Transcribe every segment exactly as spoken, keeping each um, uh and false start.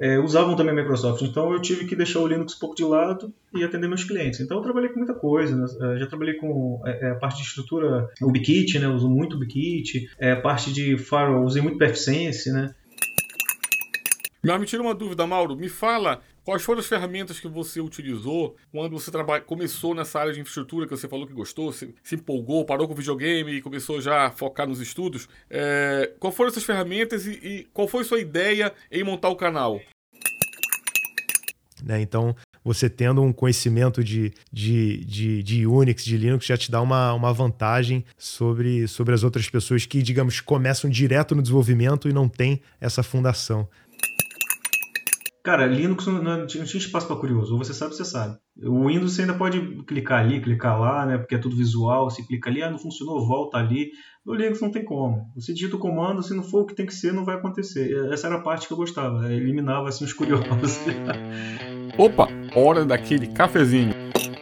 é, usavam também a Microsoft. Então eu tive que deixar o Linux um pouco de lado e atender meus clientes. Então eu trabalhei com muita coisa, né? Já trabalhei com é, a parte de estrutura, o UbiKit, né? Eu uso muito o UbiKit, é, a parte de firewall, usei muito PFSense, né? Mas me tira uma dúvida, Mauro, me fala quais foram as ferramentas que você utilizou quando você traba... começou nessa área de infraestrutura que você falou que gostou, se, se empolgou, parou com o videogame e começou já a focar nos estudos. É... Qual foram essas ferramentas e, e qual foi a sua ideia em montar o canal? Né, então, você tendo um conhecimento de, de, de, de Unix, de Linux, já te dá uma, uma vantagem sobre, sobre as outras pessoas que, digamos, começam direto no desenvolvimento e não têm essa fundação. Cara, Linux não, não tinha espaço para curioso, ou você sabe, você sabe. O Windows você ainda pode clicar ali, clicar lá, né, porque é tudo visual, você clica ali, ah, não funcionou, volta ali. No Linux não tem como. Você digita o comando, se não for o que tem que ser, não vai acontecer. Essa era a parte que eu gostava, eliminava assim, os curiosos. Opa, hora daquele cafezinho.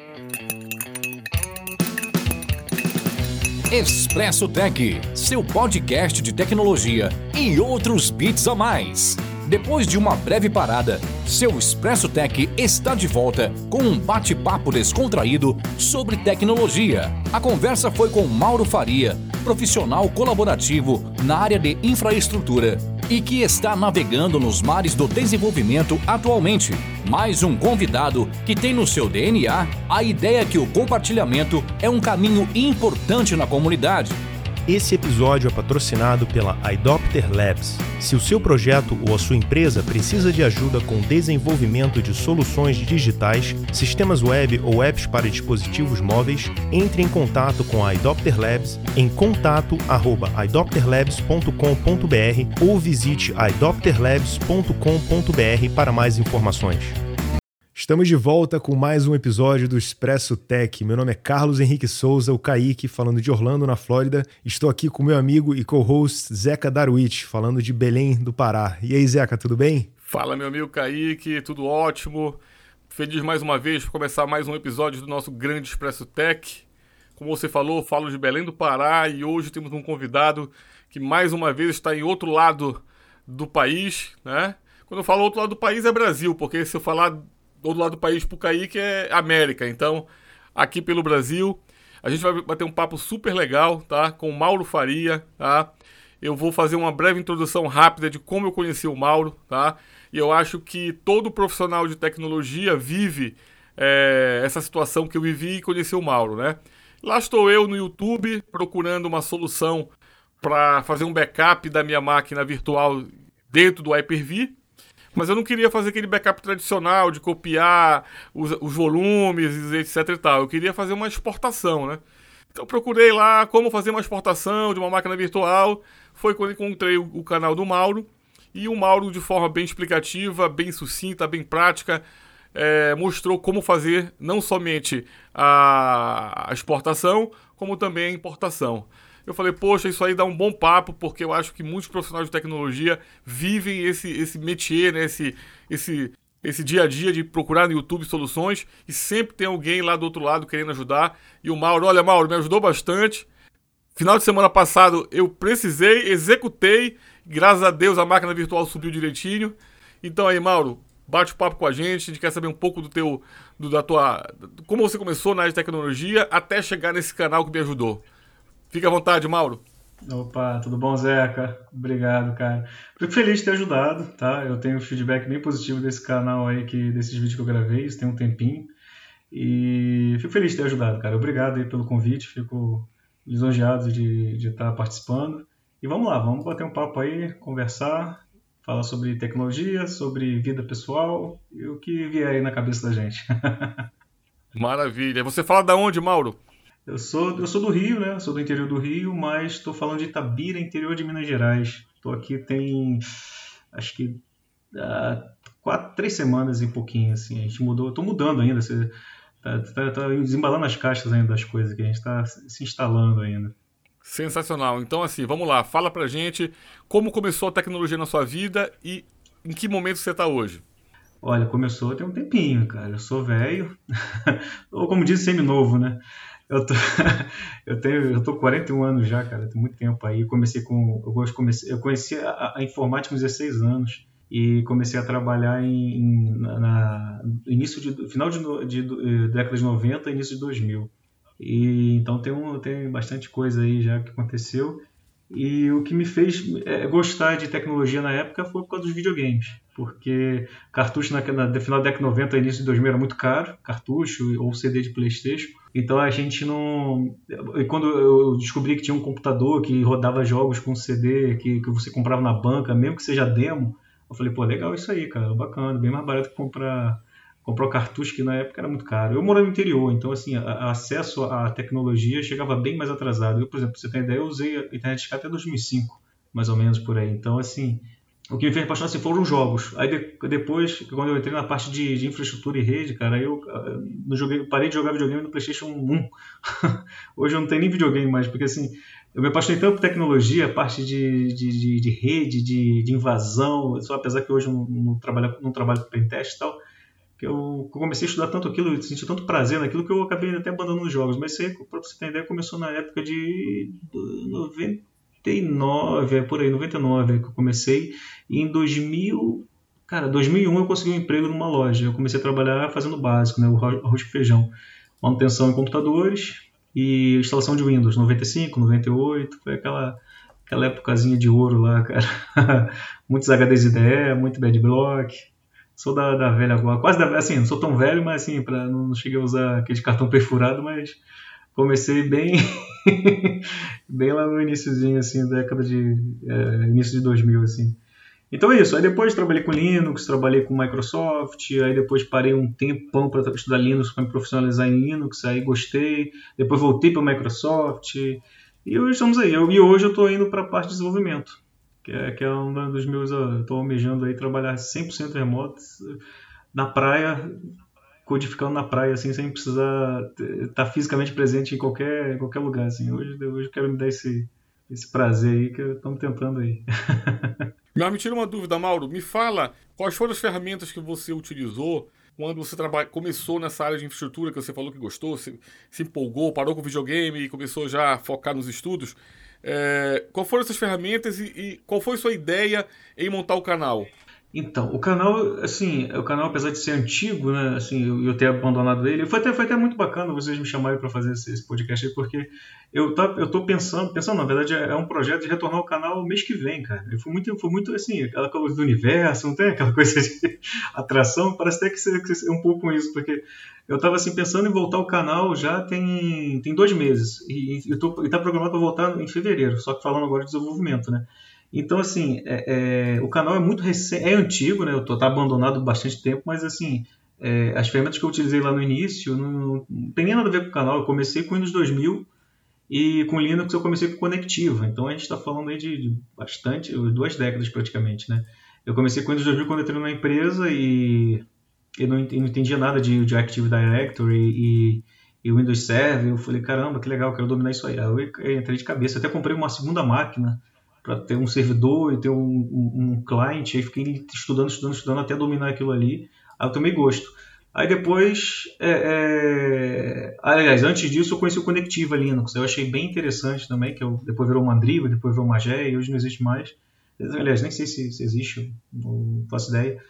Expresso Tech, seu podcast de tecnologia e outros bits a mais. Depois de uma breve parada, seu Expresso Tech está de volta com um bate-papo descontraído sobre tecnologia. A conversa foi com Mauro Faria, profissional colaborativo na área de infraestrutura e que está navegando nos mares do desenvolvimento atualmente. Mais um convidado que tem no seu D N A a ideia que o compartilhamento é um caminho importante na comunidade. Esse episódio é patrocinado pela iDopter Labs. Se o seu projeto ou a sua empresa precisa de ajuda com o desenvolvimento de soluções digitais, sistemas web ou apps para dispositivos móveis, entre em contato com a iDopter Labs em contato arroba idopter labs ponto com ponto b r ou visite idopter labs ponto com ponto b r para mais informações. Estamos de volta com mais um episódio do Expresso Tech. Meu nome é Carlos Henrique Souza, o Kaique, falando de Orlando, na Flórida. Estou aqui com meu amigo e co-host Zeca Darwich, falando de Belém do Pará. E aí, Zeca, tudo bem? Fala, meu amigo Kaique, tudo ótimo. Feliz mais uma vez por começar mais um episódio do nosso grande Expresso Tech. Como você falou, falo de Belém do Pará e hoje temos um convidado que mais uma vez está em outro lado do país, né? Quando eu falo outro lado do país é Brasil, porque se eu falar do outro lado do país pro Kaique é América. Então, aqui pelo Brasil, a gente vai bater um papo super legal, tá? Com o Mauro Faria, tá? Eu vou fazer uma breve introdução rápida de como eu conheci o Mauro, tá? E eu acho que todo profissional de tecnologia vive é, essa situação que eu vivi e conheci o Mauro, né? Lá estou eu no YouTube procurando uma solução para fazer um backup da minha máquina virtual dentro do Hyper-V. Mas eu não queria fazer aquele backup tradicional de copiar os, os volumes, etc e tal. Eu queria fazer uma exportação, né? Então procurei lá como fazer uma exportação de uma máquina virtual. Foi quando encontrei o, o canal do Mauro. E o Mauro, de forma bem explicativa, bem sucinta, bem prática, é, mostrou como fazer não somente a, a exportação, como também a importação. Eu falei, poxa, isso aí dá um bom papo, porque eu acho que muitos profissionais de tecnologia vivem esse, esse métier, né? esse, esse, esse dia a dia de procurar no YouTube soluções e sempre tem alguém lá do outro lado querendo ajudar. E o Mauro, olha, Mauro, me ajudou bastante. Final de semana passado eu precisei, executei, graças a Deus a máquina virtual subiu direitinho. Então aí, Mauro, bate o papo com a gente, a gente quer saber um pouco do teu, do, da tua, como você começou na área de tecnologia até chegar nesse canal que me ajudou. Fica à vontade, Mauro. Opa, tudo bom, Zeca? Obrigado, cara. Fico feliz de ter ajudado, tá? Eu tenho um feedback bem positivo desse canal aí, que, desses vídeos que eu gravei, isso tem um tempinho. E fico feliz de ter ajudado, cara. Obrigado aí pelo convite, fico lisonjeado de, de estar participando. E vamos lá, vamos bater um papo aí, conversar, falar sobre tecnologia, sobre vida pessoal e o que vier aí na cabeça da gente. Maravilha. Você fala da onde, Mauro? Eu sou, eu sou do Rio, né? Eu sou do interior do Rio, mas estou falando de Itabira, interior de Minas Gerais. Estou aqui tem, acho que, uh, quatro, três semanas e pouquinho, assim. A gente mudou, estou mudando ainda. Você tá, tá, tá desembalando as caixas ainda das coisas que a gente está se instalando ainda. Sensacional. Então, assim, vamos lá. Fala pra gente como começou a tecnologia na sua vida e em que momento você está hoje. Olha, começou tem um tempinho, cara. Eu sou velho, ou como diz, semi-novo, né? Eu tô, eu tenho, eu tô com quarenta e um anos já, cara, tem muito tempo aí. Comecei com, eu gosto, comecei, eu conheci a, a informática com dezesseis anos. e comecei a trabalhar em, em na, na início de final de, de, de década de noventa, início de dois mil. E então tem um tem bastante coisa aí já que aconteceu. E o que me fez é, gostar de tecnologia na época foi por causa dos videogames, porque cartucho na, na final da década de noventa, início de dois mil era muito caro, cartucho ou C D de PlayStation. Então a gente não... E quando eu descobri que tinha um computador que rodava jogos com C D que, que você comprava na banca, mesmo que seja demo, eu falei, pô, legal isso aí, cara, bacana, bem mais barato que comprar, comprar o cartucho, que na época era muito caro. Eu morava no interior, então assim, a, a acesso à tecnologia chegava bem mais atrasado. Eu, por exemplo, pra você ter ideia, eu usei a internet de escada até dois mil e cinco, mais ou menos por aí. Então assim, o que me fez apaixonar assim, foram os jogos. Aí de, depois, quando eu entrei na parte de, de infraestrutura e rede, cara, aí eu, eu, joguei, eu parei de jogar videogame no PlayStation um. Hoje eu não tenho nem videogame mais, porque assim, eu me apaixonei tanto por tecnologia, a parte de, de, de, de rede, de, de invasão, só apesar que hoje eu não, não, trabalho, não trabalho com pentest e tal, que eu comecei a estudar tanto aquilo, eu senti tanto prazer naquilo que eu acabei até abandonando os jogos. Mas isso aí, pra você ter ideia, começou na época de noventa e nove, é por aí, noventa e nove que eu comecei, e em dois mil, cara, dois mil e um eu consegui um emprego numa loja. Eu comecei a trabalhar fazendo o básico, né, o arroz com feijão, manutenção em computadores e instalação de Windows, noventa e cinco, noventa e oito, foi aquela, aquela épocazinha de ouro lá, cara. Muitos H Ds I D E, muito Bad Block. Sou da, da velha agora, quase da, assim, não sou tão velho, mas assim, pra, não cheguei a usar aquele cartão perfurado, mas comecei bem bem lá no iniciozinho, assim, década de é, início de dois mil, assim. Então é isso, aí depois trabalhei com Linux, trabalhei com Microsoft, aí depois parei um tempão para estudar Linux, para me profissionalizar em Linux, aí gostei, depois voltei para o Microsoft, e hoje estamos aí. Eu, e hoje eu estou indo para a parte de desenvolvimento, que é, que é um dos meus, eu estou almejando aí trabalhar cem por cento remoto, na praia, codificando na praia, assim, sem precisar estar fisicamente presente em qualquer, em qualquer lugar, assim. Hoje, hoje eu quero me dar esse, esse prazer aí, que estamos tentando aí. Mas me tira uma dúvida, Mauro. Me fala quais foram as ferramentas que você utilizou quando você trabalha, começou nessa área de infraestrutura, que você falou que gostou, se, se empolgou, parou com o videogame e começou já a focar nos estudos. É, qual foram essas ferramentas e, e qual foi a sua ideia em montar o canal? Então, o canal, assim, o canal, apesar de ser antigo, né, assim, eu, eu ter abandonado ele, foi até, foi até muito bacana vocês me chamarem para fazer esse, esse podcast aí, porque eu, tá, eu tô pensando, pensando, na verdade, é um projeto de retornar o canal mês que vem, cara. Eu fui muito, foi muito, assim, aquela coisa do universo, não tem aquela coisa de atração, parece até que ser, que ser um pouco isso, porque eu tava, assim, pensando em voltar o canal já tem, tem dois meses, e, e, eu tô, e tá programado para voltar em fevereiro, só que falando agora de desenvolvimento, né. Então, assim, é, é, o canal é muito recente, é antigo, né? Eu tô tá abandonado há bastante tempo, mas, assim, é, as ferramentas que eu utilizei lá no início não, não tem nem nada a ver com o canal. Eu comecei com Windows dois mil e com Linux eu comecei com Conectiva. Então, a gente está falando aí de, de bastante, duas décadas praticamente, né? Eu comecei com Windows dois mil quando eu entrei na empresa e eu não, eu não entendia nada de, de Active Directory e, e Windows Server. Eu falei, caramba, que legal, quero dominar isso aí. Aí eu, eu entrei de cabeça, até comprei uma segunda máquina para ter um servidor e ter um, um, um cliente, aí fiquei estudando, estudando, estudando até dominar aquilo ali, aí eu tomei gosto. Aí depois, é, é... aliás, antes disso eu conheci o Conectiva Linux, eu achei bem interessante também, que eu, depois virou Mandriva, depois virou Magé, e hoje não existe mais. Aliás, nem sei se, se existe, não faço ideia.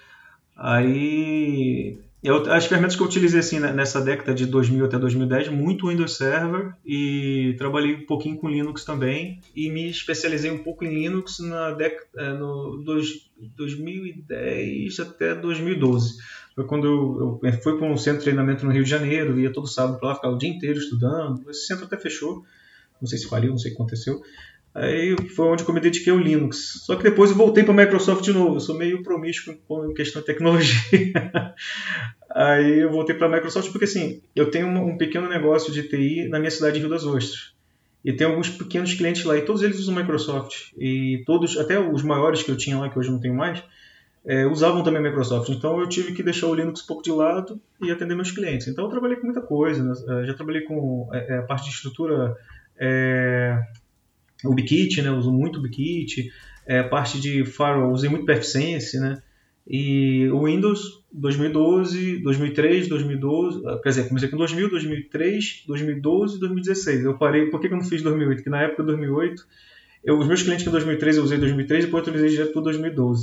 Aí... Eu, as ferramentas que eu utilizei assim, nessa década de dois mil até dois mil e dez, muito Windows Server, e trabalhei um pouquinho com Linux também, e me especializei um pouco em Linux na década, no dois mil e dez até dois mil e doze. Foi quando eu, eu fui para um centro de treinamento no Rio de Janeiro, ia todo sábado para lá, ficava o dia inteiro estudando. Esse centro até fechou, não sei se faliu, não sei o que aconteceu. Aí foi onde eu me dediquei ao Linux. Só que depois eu voltei para a Microsoft de novo. Eu sou meio promíscuo em questão de tecnologia. Aí eu voltei para a Microsoft porque, assim, eu tenho um pequeno negócio de T I na minha cidade de Rio das Ostras. E tem alguns pequenos clientes lá, e todos eles usam Microsoft. E todos, até os maiores que eu tinha lá, que hoje não tenho mais, é, usavam também Microsoft. Então eu tive que deixar o Linux um pouco de lado e atender meus clientes. Então eu trabalhei com muita coisa, né? Já trabalhei com é, a parte de estrutura... É, o UbiKit, né? Eu uso muito o UbiKit, é, a parte de firewall, usei muito PFSense, né? E o Windows dois mil e doze, dois mil e três, dois mil e doze, quer dizer, comecei com dois mil, dois mil e três, dois mil e doze e dois mil e dezesseis. Eu parei, por que eu não fiz dois mil e oito? Porque na época de dois mil e oito, eu, os meus clientes que em dois mil e três eu usei dois mil e três e depois eu utilizei direto para dois mil e doze.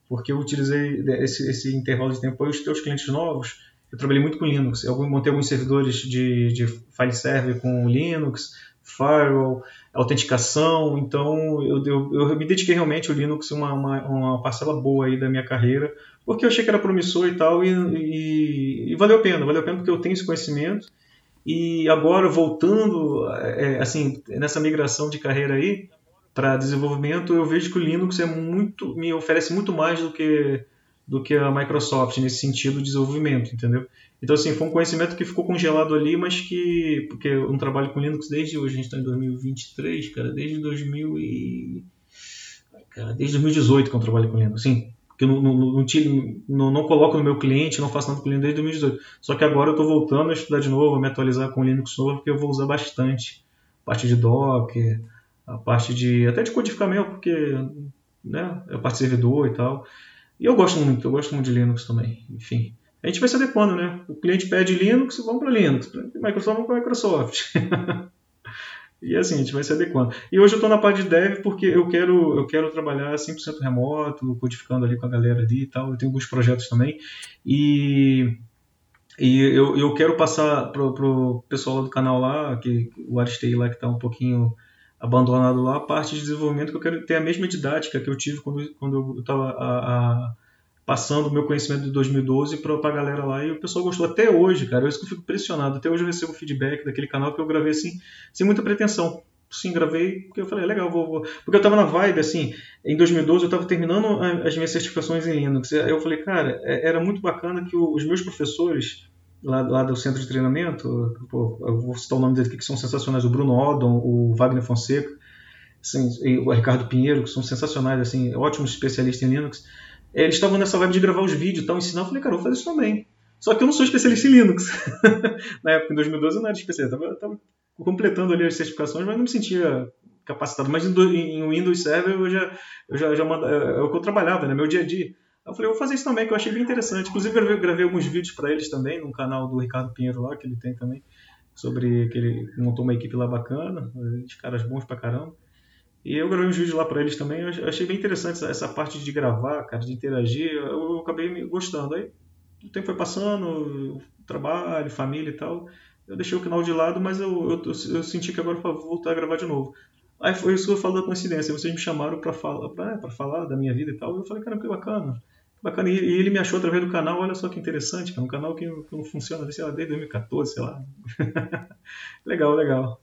porque eu utilizei esse, esse intervalo de tempo para os teus clientes novos. Eu trabalhei muito com Linux, eu montei alguns servidores de, de file server com Linux, firewall, autenticação, então eu, eu, eu me dediquei realmente ao Linux, uma, uma, uma parcela boa aí da minha carreira, porque eu achei que era promissor e tal, e, e, e valeu a pena, valeu a pena porque eu tenho esse conhecimento, e agora voltando, é, assim, nessa migração de carreira aí, para desenvolvimento, eu vejo que o Linux é muito, me oferece muito mais do que, do que a Microsoft nesse sentido de desenvolvimento, entendeu? Então, assim, foi um conhecimento que ficou congelado ali, mas que, porque eu não trabalho com Linux desde hoje, a gente está em dois mil e vinte e três, cara, desde dois mil e... Cara, desde dois mil e dezoito que eu trabalho com Linux, sim, porque eu não, não, não, não, não coloco no meu cliente, não faço nada com Linux desde dois mil e dezoito, só que agora eu estou voltando a estudar de novo, a me atualizar com o Linux novo, porque eu vou usar bastante a parte de Docker, a parte de, até de codificar mesmo, porque, né, é a parte de servidor e tal, e eu gosto muito, eu gosto muito de Linux também, enfim. A gente vai se adequando, né? O cliente pede Linux, vamos para Linux. Microsoft, vamos para Microsoft. E assim, a gente vai se adequando. E hoje eu estou na parte de dev porque eu quero, eu quero trabalhar cem por cento remoto, codificando ali com a galera ali e tal. Eu tenho alguns projetos também. E, e eu, eu quero passar para o pessoal lá do canal lá, que, o Aristei lá que está um pouquinho abandonado lá, a parte de desenvolvimento que eu quero ter a mesma didática que eu tive quando, quando eu estava passando o meu conhecimento de dois mil e doze para a galera lá, e o pessoal gostou até hoje, cara. Eu isso que eu fico impressionado. Até hoje eu recebo feedback daquele canal que eu gravei assim, sem muita pretensão. Sim, gravei, porque eu falei, legal, vou, vou. Porque eu estava na vibe, assim, em dois mil e doze eu estava terminando as minhas certificações em Linux. Aí eu falei, cara, era muito bacana que os meus professores lá, lá do centro de treinamento, pô, eu vou citar o nome deles aqui, que são sensacionais, o Bruno Odon, o Wagner Fonseca, assim, e o Ricardo Pinheiro, que são sensacionais, assim, ótimos especialistas em Linux. Eles estavam nessa vibe de gravar os vídeos e tal, ensinar. Eu falei, cara, eu vou fazer isso também. Só que eu não sou especialista em Linux. Na época, em dois mil e doze, eu não era especialista. Eu estava completando ali as certificações, mas não me sentia capacitado. Mas em Windows Server eu já, eu já, já manda, é o que eu trabalhava, né? Meu dia a dia. Eu falei, eu vou fazer isso também, que eu achei bem interessante. Inclusive, eu gravei, gravei alguns vídeos para eles também, no canal do Ricardo Pinheiro lá, que ele tem também, sobre que ele montou uma equipe lá bacana, de caras bons pra caramba. E eu gravei uns vídeos lá para eles também, eu achei bem interessante essa, essa parte de gravar, cara, de interagir, eu, eu acabei gostando. Aí o tempo foi passando, trabalho, família e tal, eu deixei o canal de lado, mas eu, eu, eu senti que agora eu vou voltar a gravar de novo. Aí foi isso que eu falo da coincidência, vocês me chamaram para falar, pra, pra falar da minha vida e tal, eu falei, cara, que bacana. Bacana, e, e ele me achou através do canal, olha só que interessante, cara, um canal que, que não funciona sei lá, desde dois mil e catorze, sei lá. Legal, legal.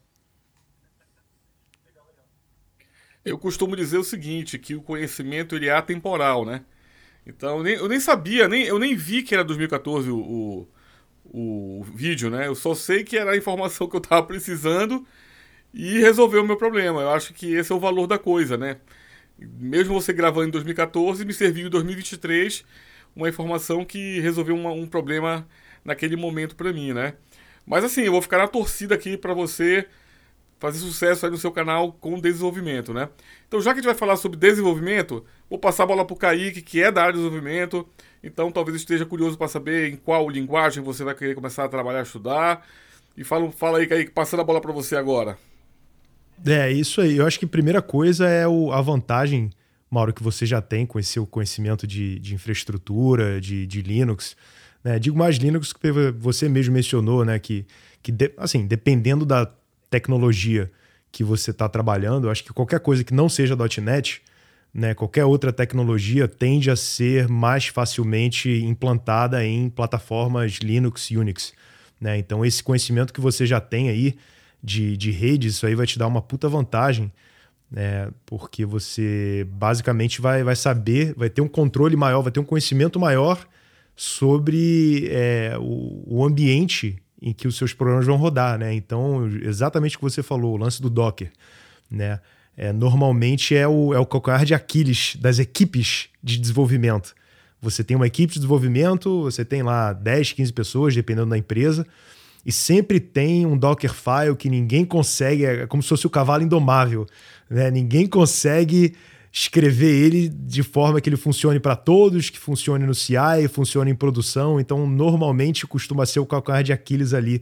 Eu costumo dizer o seguinte, que o conhecimento ele é atemporal, né? Então, eu nem, eu nem sabia, nem, eu nem vi que era dois mil e catorze o, o, o vídeo, né? Eu só sei que era a informação que eu estava precisando e resolveu o meu problema. Eu acho que esse é o valor da coisa, né? Mesmo você gravando em dois mil e catorze, me serviu em dois mil e vinte e três uma informação que resolveu uma, um problema naquele momento para mim, né? Mas assim, eu vou ficar na torcida aqui para você fazer sucesso aí no seu canal com desenvolvimento, né? Então, já que a gente vai falar sobre desenvolvimento, vou passar a bola para o Kaique, que é da área de desenvolvimento. Então, talvez esteja curioso para saber em qual linguagem você vai querer começar a trabalhar, estudar. E fala, fala aí, Kaique, passando a bola para você agora. É, isso aí. Eu acho que a primeira coisa é o, a vantagem, Mauro, que você já tem com esse seu conhecimento de, de infraestrutura, de, de Linux. Né? Digo mais Linux, que você mesmo mencionou, né? Que, que de, assim, dependendo da tecnologia que você está trabalhando, eu acho que qualquer coisa que não seja .NET, né, qualquer outra tecnologia tende a ser mais facilmente implantada em plataformas Linux e Unix. Né? Então esse conhecimento que você já tem aí de, de redes, isso aí vai te dar uma puta vantagem, né? Porque você basicamente vai, vai saber, vai ter um controle maior, vai ter um conhecimento maior sobre é, o, o ambiente em que os seus programas vão rodar, né? Então, exatamente o que você falou, o lance do Docker, né? É, normalmente é o, é o calcanhar de Aquiles das equipes de desenvolvimento. Você tem uma equipe de desenvolvimento, você tem lá dez, quinze pessoas, dependendo da empresa, e sempre tem um Dockerfile que ninguém consegue, é como se fosse o cavalo indomável, né? Ninguém consegue escrever ele de forma que ele funcione para todos, que funcione no C I, funcione em produção. Então, normalmente, costuma ser o calcanhar de Aquiles ali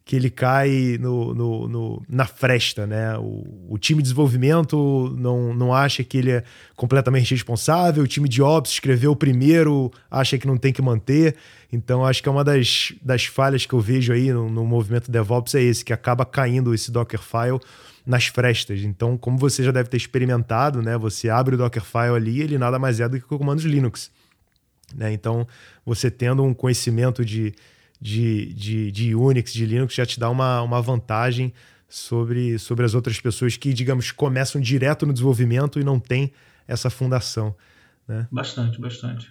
que ele cai no, no, no, na fresta, né? O, o time de desenvolvimento não, não acha que ele é completamente responsável, o time de Ops escreveu primeiro, acha que não tem que manter. Então, acho que é uma das, das falhas que eu vejo aí no, no movimento DevOps é esse, que acaba caindo esse Dockerfile nas frestas. Então, como você já deve ter experimentado, né? Você abre o Dockerfile ali, ele nada mais é do que comandos Linux. Né? Então, você tendo um conhecimento de De, de, de Unix, de Linux, já te dá uma, uma vantagem sobre, sobre as outras pessoas que, digamos, começam direto no desenvolvimento e não tem essa fundação. Né? Bastante, bastante.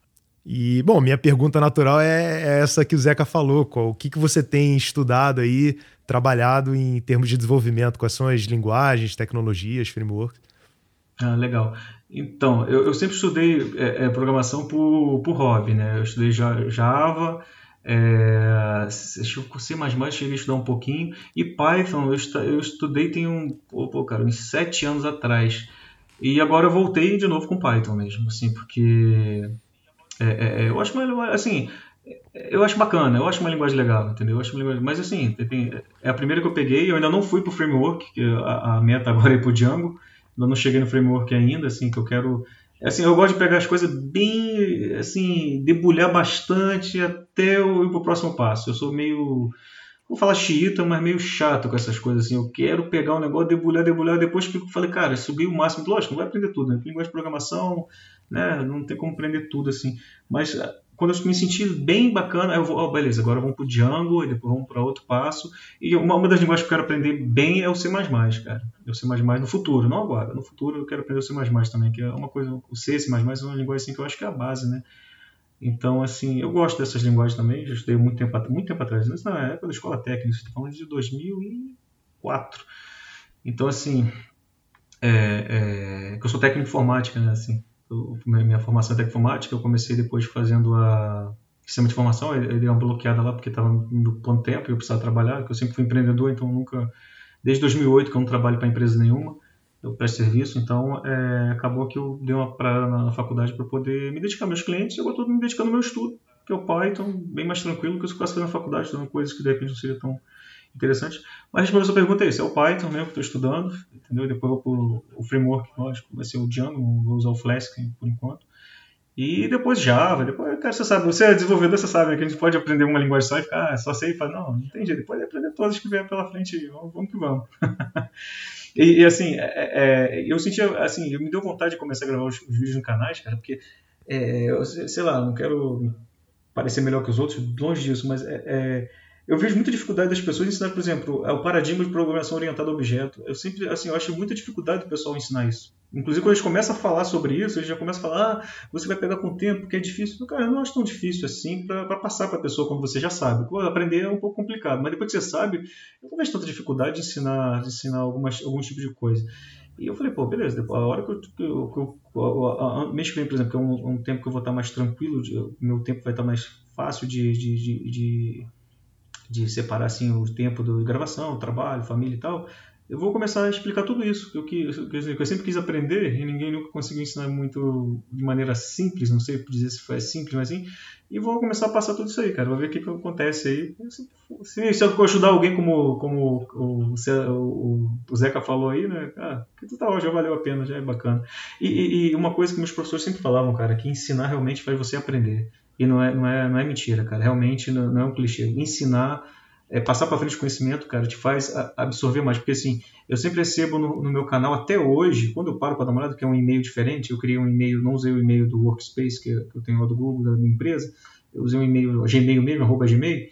E, bom, minha pergunta natural é, é essa que o Zeca falou. Qual, o que, que você tem estudado aí, trabalhado em termos de desenvolvimento? Quais são as linguagens, tecnologias, frameworks? Ah, legal. Então, eu, eu sempre estudei é, é, programação por, por hobby, né? Eu estudei Java... É, C mais mais, cheguei a estudar um pouquinho, e Python eu, estu, eu estudei tem um, pô, cara, uns sete anos atrás, e agora eu voltei de novo com Python mesmo, assim, porque é, é, eu acho uma, assim, eu acho bacana, eu acho uma linguagem legal, entendeu? Eu acho uma linguagem, mas assim, tem, é a primeira que eu peguei, eu ainda não fui pro framework, que a, a meta agora é pro Django, ainda não cheguei no framework ainda, assim, que eu quero. Assim, eu gosto de pegar as coisas bem, assim, debulhar bastante até eu ir pro próximo passo. Eu sou meio, vou falar xiita, mas meio chato com essas coisas, assim. Eu quero pegar um negócio, debulhar, debulhar, depois que eu falei, cara, subir o máximo. Lógico, não vai aprender tudo, né? Linguagem de programação, né? Não tem como aprender tudo, assim. Mas quando eu me senti bem bacana, eu vou, oh, beleza, agora vamos pro Django, e depois vamos para outro passo. E uma, uma das linguagens que eu quero aprender bem é o C mais mais, cara. É o C mais mais no futuro, não agora. No futuro eu quero aprender o C mais mais também, que é uma coisa, o C, C mais mais é uma linguagem assim, que eu acho que é a base, né? Então, assim, eu gosto dessas linguagens também, já estudei muito tempo, muito tempo atrás, né? Na época da escola técnica, estou falando de dois mil e quatro. Então, assim, é, é, eu sou técnico em informática, né? Assim, eu, minha formação é técnico em informática, eu comecei depois fazendo a sistema de informação, ele deu uma bloqueada lá porque estava no plano tempo e eu precisava trabalhar, porque eu sempre fui empreendedor, então nunca, desde dois mil e oito que eu não trabalho para empresa nenhuma, eu presto serviço, então é, acabou que eu dei uma parada na, na faculdade para poder me dedicar aos meus clientes, e agora estou me dedicando ao meu estudo, que é o Python, bem mais tranquilo que eu ficasse fazendo na faculdade, estudando coisas que de repente não seria tão interessante. Mas respondendo a sua pergunta é isso, é o Python mesmo que estou estudando, entendeu? Depois eu vou para o framework, lógico, vai ser o Django, vou usar o Flask por enquanto. E depois Java, depois, cara, você sabe, você é desenvolvedor, você sabe, né, que a gente pode aprender uma linguagem só e ficar, ah, só sei e falar, não, não tem jeito, depois de aprender todas que vier pela frente, vamos, vamos que vamos. e, e assim, é, é, eu senti, assim, eu me deu vontade de começar a gravar os, os vídeos no canal, cara, porque, é, eu, sei lá, não quero parecer melhor que os outros, longe disso, mas é, é, eu vejo muita dificuldade das pessoas em ensinar, por exemplo, o paradigma de programação orientada a objeto. Eu sempre, assim, eu acho muita dificuldade do pessoal ensinar isso. Inclusive, quando eles começam a falar sobre isso, eles já começam a falar, ah, você vai pegar com o tempo, porque é difícil. Cara, eu não acho tão difícil assim para passar para a pessoa quando você já sabe. Pô, aprender é um pouco complicado, mas depois que você sabe, eu não vejo tanta dificuldade de ensinar, de ensinar algumas, algum tipo de coisa. E eu falei, pô, beleza, depois, a hora que eu, que eu, que eu mês que vem, por exemplo, que é um, um tempo que eu vou estar mais tranquilo, o meu tempo vai estar mais fácil de, de, de, de, de separar assim, o tempo de gravação, trabalho, família e tal, eu vou começar a explicar tudo isso, que eu, que, que eu sempre quis aprender e ninguém nunca conseguiu ensinar muito de maneira simples, não sei dizer se foi simples, mas assim, e vou começar a passar tudo isso aí, cara, vou ver o que, que acontece aí. Se, se eu ajudar alguém como, como o, o, o Zeca falou aí, né, ah, que tu tá ó, já valeu a pena, já é bacana. E, e, e uma coisa que meus professores sempre falavam, cara, que ensinar realmente faz você aprender. E não é, não é, não é mentira, cara, realmente não, não é um clichê. Ensinar, é, passar para frente o conhecimento, cara, te faz absorver mais. Porque assim, eu sempre recebo no, no meu canal, até hoje, quando eu paro para dar uma olhada, que é um e-mail diferente, eu criei um e-mail, não usei o e-mail do Workspace, que eu tenho lá do Google, da minha empresa, eu usei um e-mail, Gmail mesmo, arroba Gmail,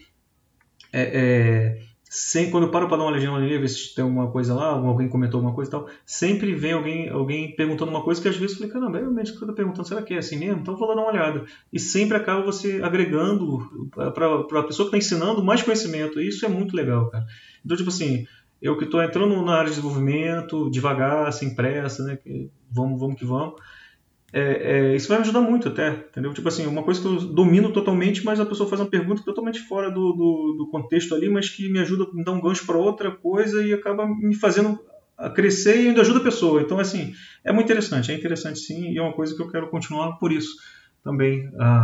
é, é, sem, quando eu paro para dar uma olhadinha ali, ver se tem alguma coisa lá, alguém comentou alguma coisa e tal, sempre vem alguém, alguém perguntando uma coisa que às vezes eu falei, caramba, realmente o que eu estou perguntando, será que é assim mesmo? Então eu vou lá dar uma olhada. E sempre acaba você agregando para a pessoa que está ensinando mais conhecimento, e isso é muito legal, cara. Então, tipo assim, eu que estou entrando na área de desenvolvimento, devagar, sem pressa, né, que vamos, vamos que vamos, É, é, isso vai me ajudar muito até, entendeu? Tipo assim, uma coisa que eu domino totalmente, mas a pessoa faz uma pergunta totalmente fora do, do, do contexto ali, mas que me ajuda, me dá um gancho para outra coisa e acaba me fazendo crescer e ainda ajuda a pessoa. Então, assim, é muito interessante, é interessante sim, e é uma coisa que eu quero continuar por isso também, a, a, a gravar os vídeos no canal lá.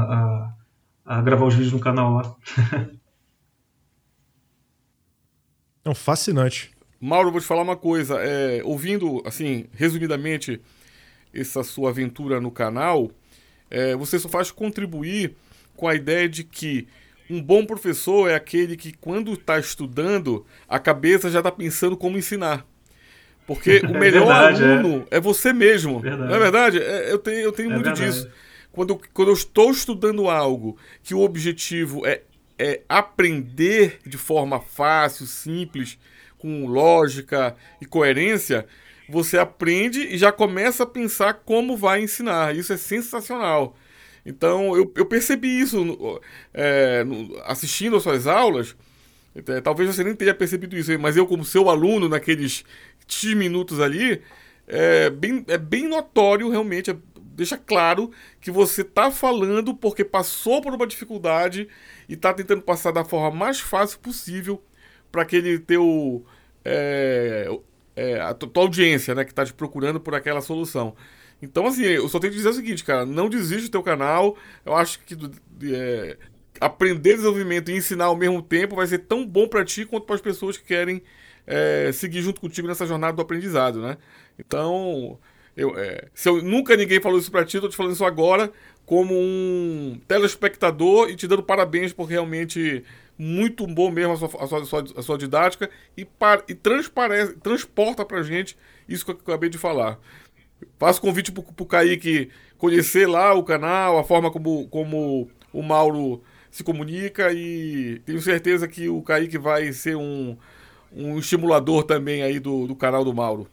É um fascinante. Mauro, eu vou te falar uma coisa. É, ouvindo, assim, resumidamente, essa sua aventura no canal, é, você só faz contribuir com a ideia de que um bom professor é aquele que, quando está estudando, a cabeça já está pensando como ensinar. Porque o melhor é verdade, aluno é. é você mesmo. Verdade. Não é verdade? É, eu tenho, eu tenho é muito verdade. disso. Quando, quando eu estou estudando algo que o objetivo é, é aprender de forma fácil, simples, com lógica e coerência, você aprende e já começa a pensar como vai ensinar. Isso é sensacional. Então, eu, eu percebi isso é, assistindo às suas aulas. É, talvez você nem tenha percebido isso, mas eu, como seu aluno, naqueles X minutos ali, é bem, é bem notório, realmente, é, deixa claro que você está falando porque passou por uma dificuldade e está tentando passar da forma mais fácil possível para aquele teu é, é, a tua audiência, né, que está te procurando por aquela solução. Então, assim, eu só tenho que dizer o seguinte, cara, não desiste do teu canal. Eu acho que é, aprender desenvolvimento e ensinar ao mesmo tempo vai ser tão bom para ti quanto para as pessoas que querem é, seguir junto contigo nessa jornada do aprendizado, né? Então, eu, é, se eu, nunca ninguém falou isso para ti, eu tô te falando isso agora como um telespectador e te dando parabéns por realmente muito bom mesmo a sua, a sua, a sua, a sua didática e, par, e transporta pra gente isso que eu acabei de falar. Faço convite pro, pro Kaique conhecer lá o canal, a forma como, como o Mauro se comunica, e tenho certeza que o Kaique vai ser um, um estimulador também aí do, do canal do Mauro.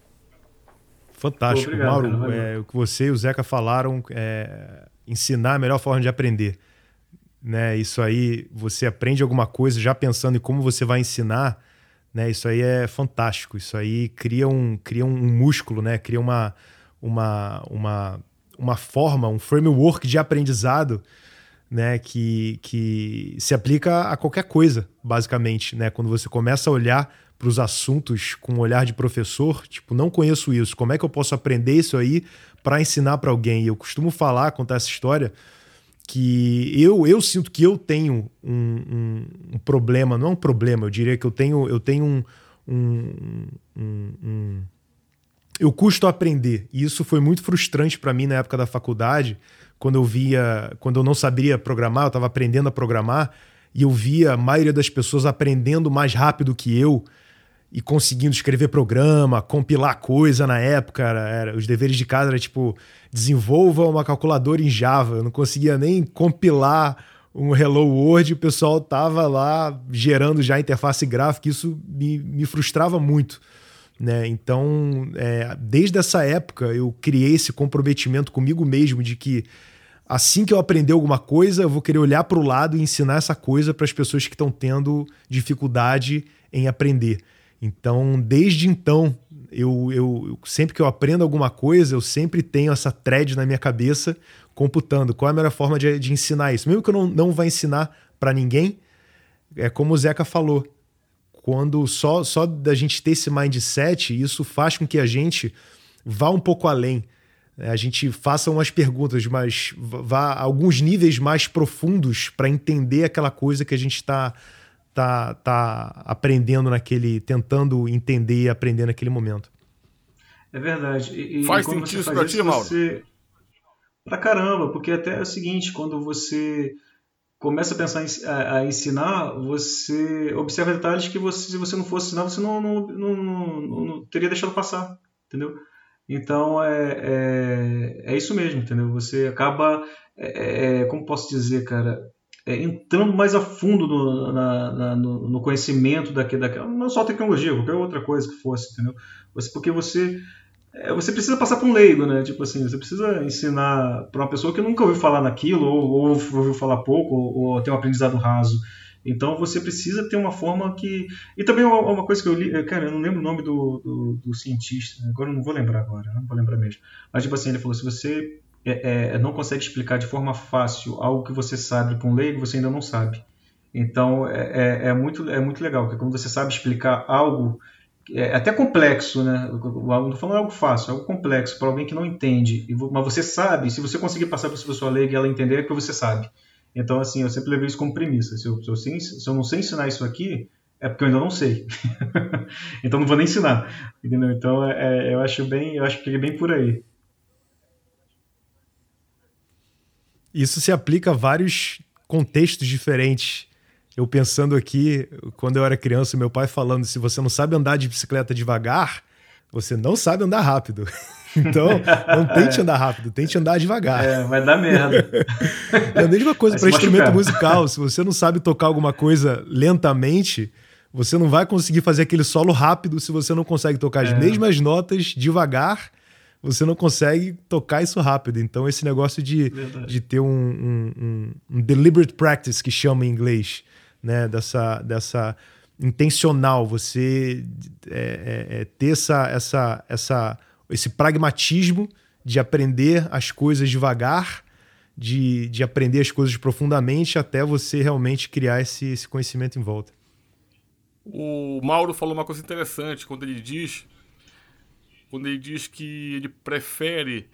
Fantástico. Obrigado, Mauro, cara, é, o que você e o Zeca falaram, é, ensinar a melhor forma de aprender. Né, isso aí, você aprende alguma coisa já pensando em como você vai ensinar, né, isso aí é fantástico. Isso aí cria um, cria um músculo, né, cria uma, uma, uma, uma forma, um framework de aprendizado, né, que, que se aplica a qualquer coisa, basicamente. Né, quando você começa a olhar para os assuntos com um olhar de professor, tipo, não conheço isso, como é que eu posso aprender isso aí para ensinar para alguém? E eu costumo falar, contar essa história, que eu, eu sinto que eu tenho um, um, um problema, não é um problema, eu diria que eu tenho, eu tenho um, um, um, um... Eu custo a aprender, e isso foi muito frustrante para mim na época da faculdade, quando eu via, quando eu não sabia programar, eu estava aprendendo a programar, e eu via a maioria das pessoas aprendendo mais rápido que eu, e conseguindo escrever programa, compilar coisa na época. Era, era, os deveres de casa era tipo, desenvolva uma calculadora em Java. Eu não conseguia nem compilar um Hello World, o pessoal tava lá gerando já a interface gráfica. Isso me, me frustrava muito. Né? Então, é, desde essa época, eu criei esse comprometimento comigo mesmo de que assim que eu aprender alguma coisa, eu vou querer olhar para o lado e ensinar essa coisa para as pessoas que estão tendo dificuldade em aprender. Então, desde então, eu, eu, sempre que eu aprendo alguma coisa, eu sempre tenho essa thread na minha cabeça, computando qual é a melhor forma de, de ensinar isso. Mesmo que eu não, não vá ensinar para ninguém, é como o Zeca falou, quando só, só da gente ter esse mindset, isso faz com que a gente vá um pouco além. A gente faça umas perguntas, mas vá a alguns níveis mais profundos para entender aquela coisa que a gente está... Tá, tá aprendendo naquele, tentando entender e aprender naquele momento. É verdade. E, faz sentido isso pra ti, Mauro? Você... Pra caramba, porque até é o seguinte, quando você começa a pensar em, a, a ensinar, você observa detalhes que você, se você não fosse ensinar, você não, não, não, não, não teria deixado passar, entendeu? Então, é, é, é isso mesmo, entendeu? Você acaba, é, é, como posso dizer, cara... É, entrando mais a fundo no, na, na, no, no conhecimento daquela, daquela, não só a tecnologia, qualquer outra coisa que fosse, entendeu? Você, porque você, é, você precisa passar por um leigo, né? Tipo assim, você precisa ensinar para uma pessoa que nunca ouviu falar naquilo, ou, ou ouviu falar pouco, ou, ou tem um aprendizado raso. Então você precisa ter uma forma que... E também uma, uma coisa que eu li, cara, eu não lembro o nome do, do, do cientista, agora eu não vou lembrar agora, não vou lembrar mesmo. Mas tipo assim, ele falou, se você... É, é, não consegue explicar de forma fácil algo que você sabe para um leigo, você ainda não sabe. Então é, é, é, muito, é muito legal, porque quando você sabe explicar algo, é até complexo, né? Não estou falando algo fácil, algo complexo para alguém que não entende, mas você sabe, se você conseguir passar para a pessoa leiga e ela entender, é porque você sabe. Então, assim, eu sempre levei isso como premissa. Se eu, se eu, se eu não sei ensinar isso aqui, é porque eu ainda não sei. Então não vou nem ensinar. Entendeu? Então é, eu acho bem, eu acho que é bem por aí. Isso se aplica a vários contextos diferentes. Eu pensando aqui, quando eu era criança, meu pai falando, se você não sabe andar de bicicleta devagar, você não sabe andar rápido. Então, não tente andar rápido, tente andar devagar. É, vai dar merda. É a mesma coisa para instrumento musical. Se você não sabe tocar alguma coisa lentamente, você não vai conseguir fazer aquele solo rápido se você não consegue tocar as é. mesmas notas devagar. Você não consegue tocar isso rápido. Então, esse negócio de, de ter um, um, um, um deliberate practice, que chama em inglês, né? Dessa, dessa intencional, você é, é, é, ter essa, essa, essa, esse pragmatismo de aprender as coisas devagar, de, de aprender as coisas profundamente, até você realmente criar esse, esse conhecimento em volta. O Mauro falou uma coisa interessante quando ele diz... quando ele diz que ele prefere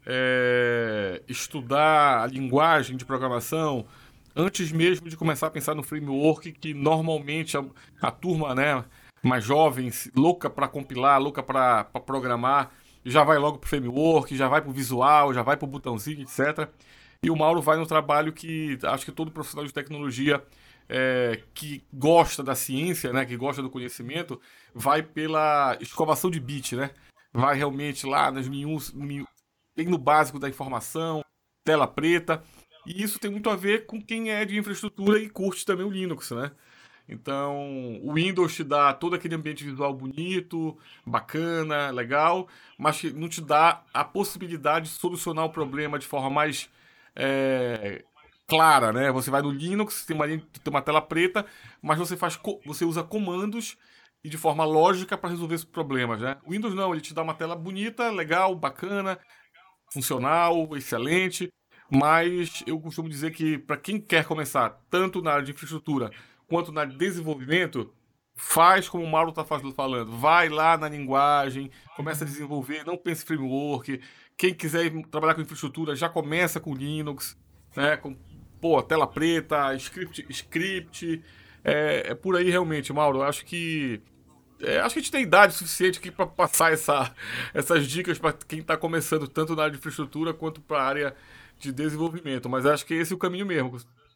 é, estudar a linguagem de programação antes mesmo de começar a pensar no framework, que normalmente a, a turma, né, mais jovem, louca para compilar, louca para programar, já vai logo para o framework, já vai para o visual, já vai para o botãozinho, etcétera. E o Mauro vai no trabalho que acho que todo profissional de tecnologia É, que gosta da ciência, né, que gosta do conhecimento, vai pela escovação de bit, né? Vai realmente lá nas menus, bem no básico da informação, tela preta, e isso tem muito a ver com quem é de infraestrutura e curte também o Linux, né? Então, o Windows te dá todo aquele ambiente visual bonito, bacana, legal, mas que não te dá a possibilidade de solucionar o problema de forma mais é, clara, né? Você vai no Linux, tem uma, tem uma tela preta, mas você, faz, você usa comandos e de forma lógica para resolver esses problemas, né? O Windows não, ele te dá uma tela bonita, legal, bacana, funcional, excelente, mas eu costumo dizer que para quem quer começar tanto na área de infraestrutura quanto na área de desenvolvimento, faz como o Mauro está falando, vai lá na linguagem, começa a desenvolver, não pense em framework. Quem quiser trabalhar com infraestrutura já começa com Linux, né? Com pô, tela preta, script, script é, é por aí realmente, Mauro. Eu acho que é, acho que a gente tem idade suficiente aqui para passar essa, essas dicas para quem está começando tanto na área de infraestrutura quanto para a área de desenvolvimento, mas acho que esse é o caminho mesmo.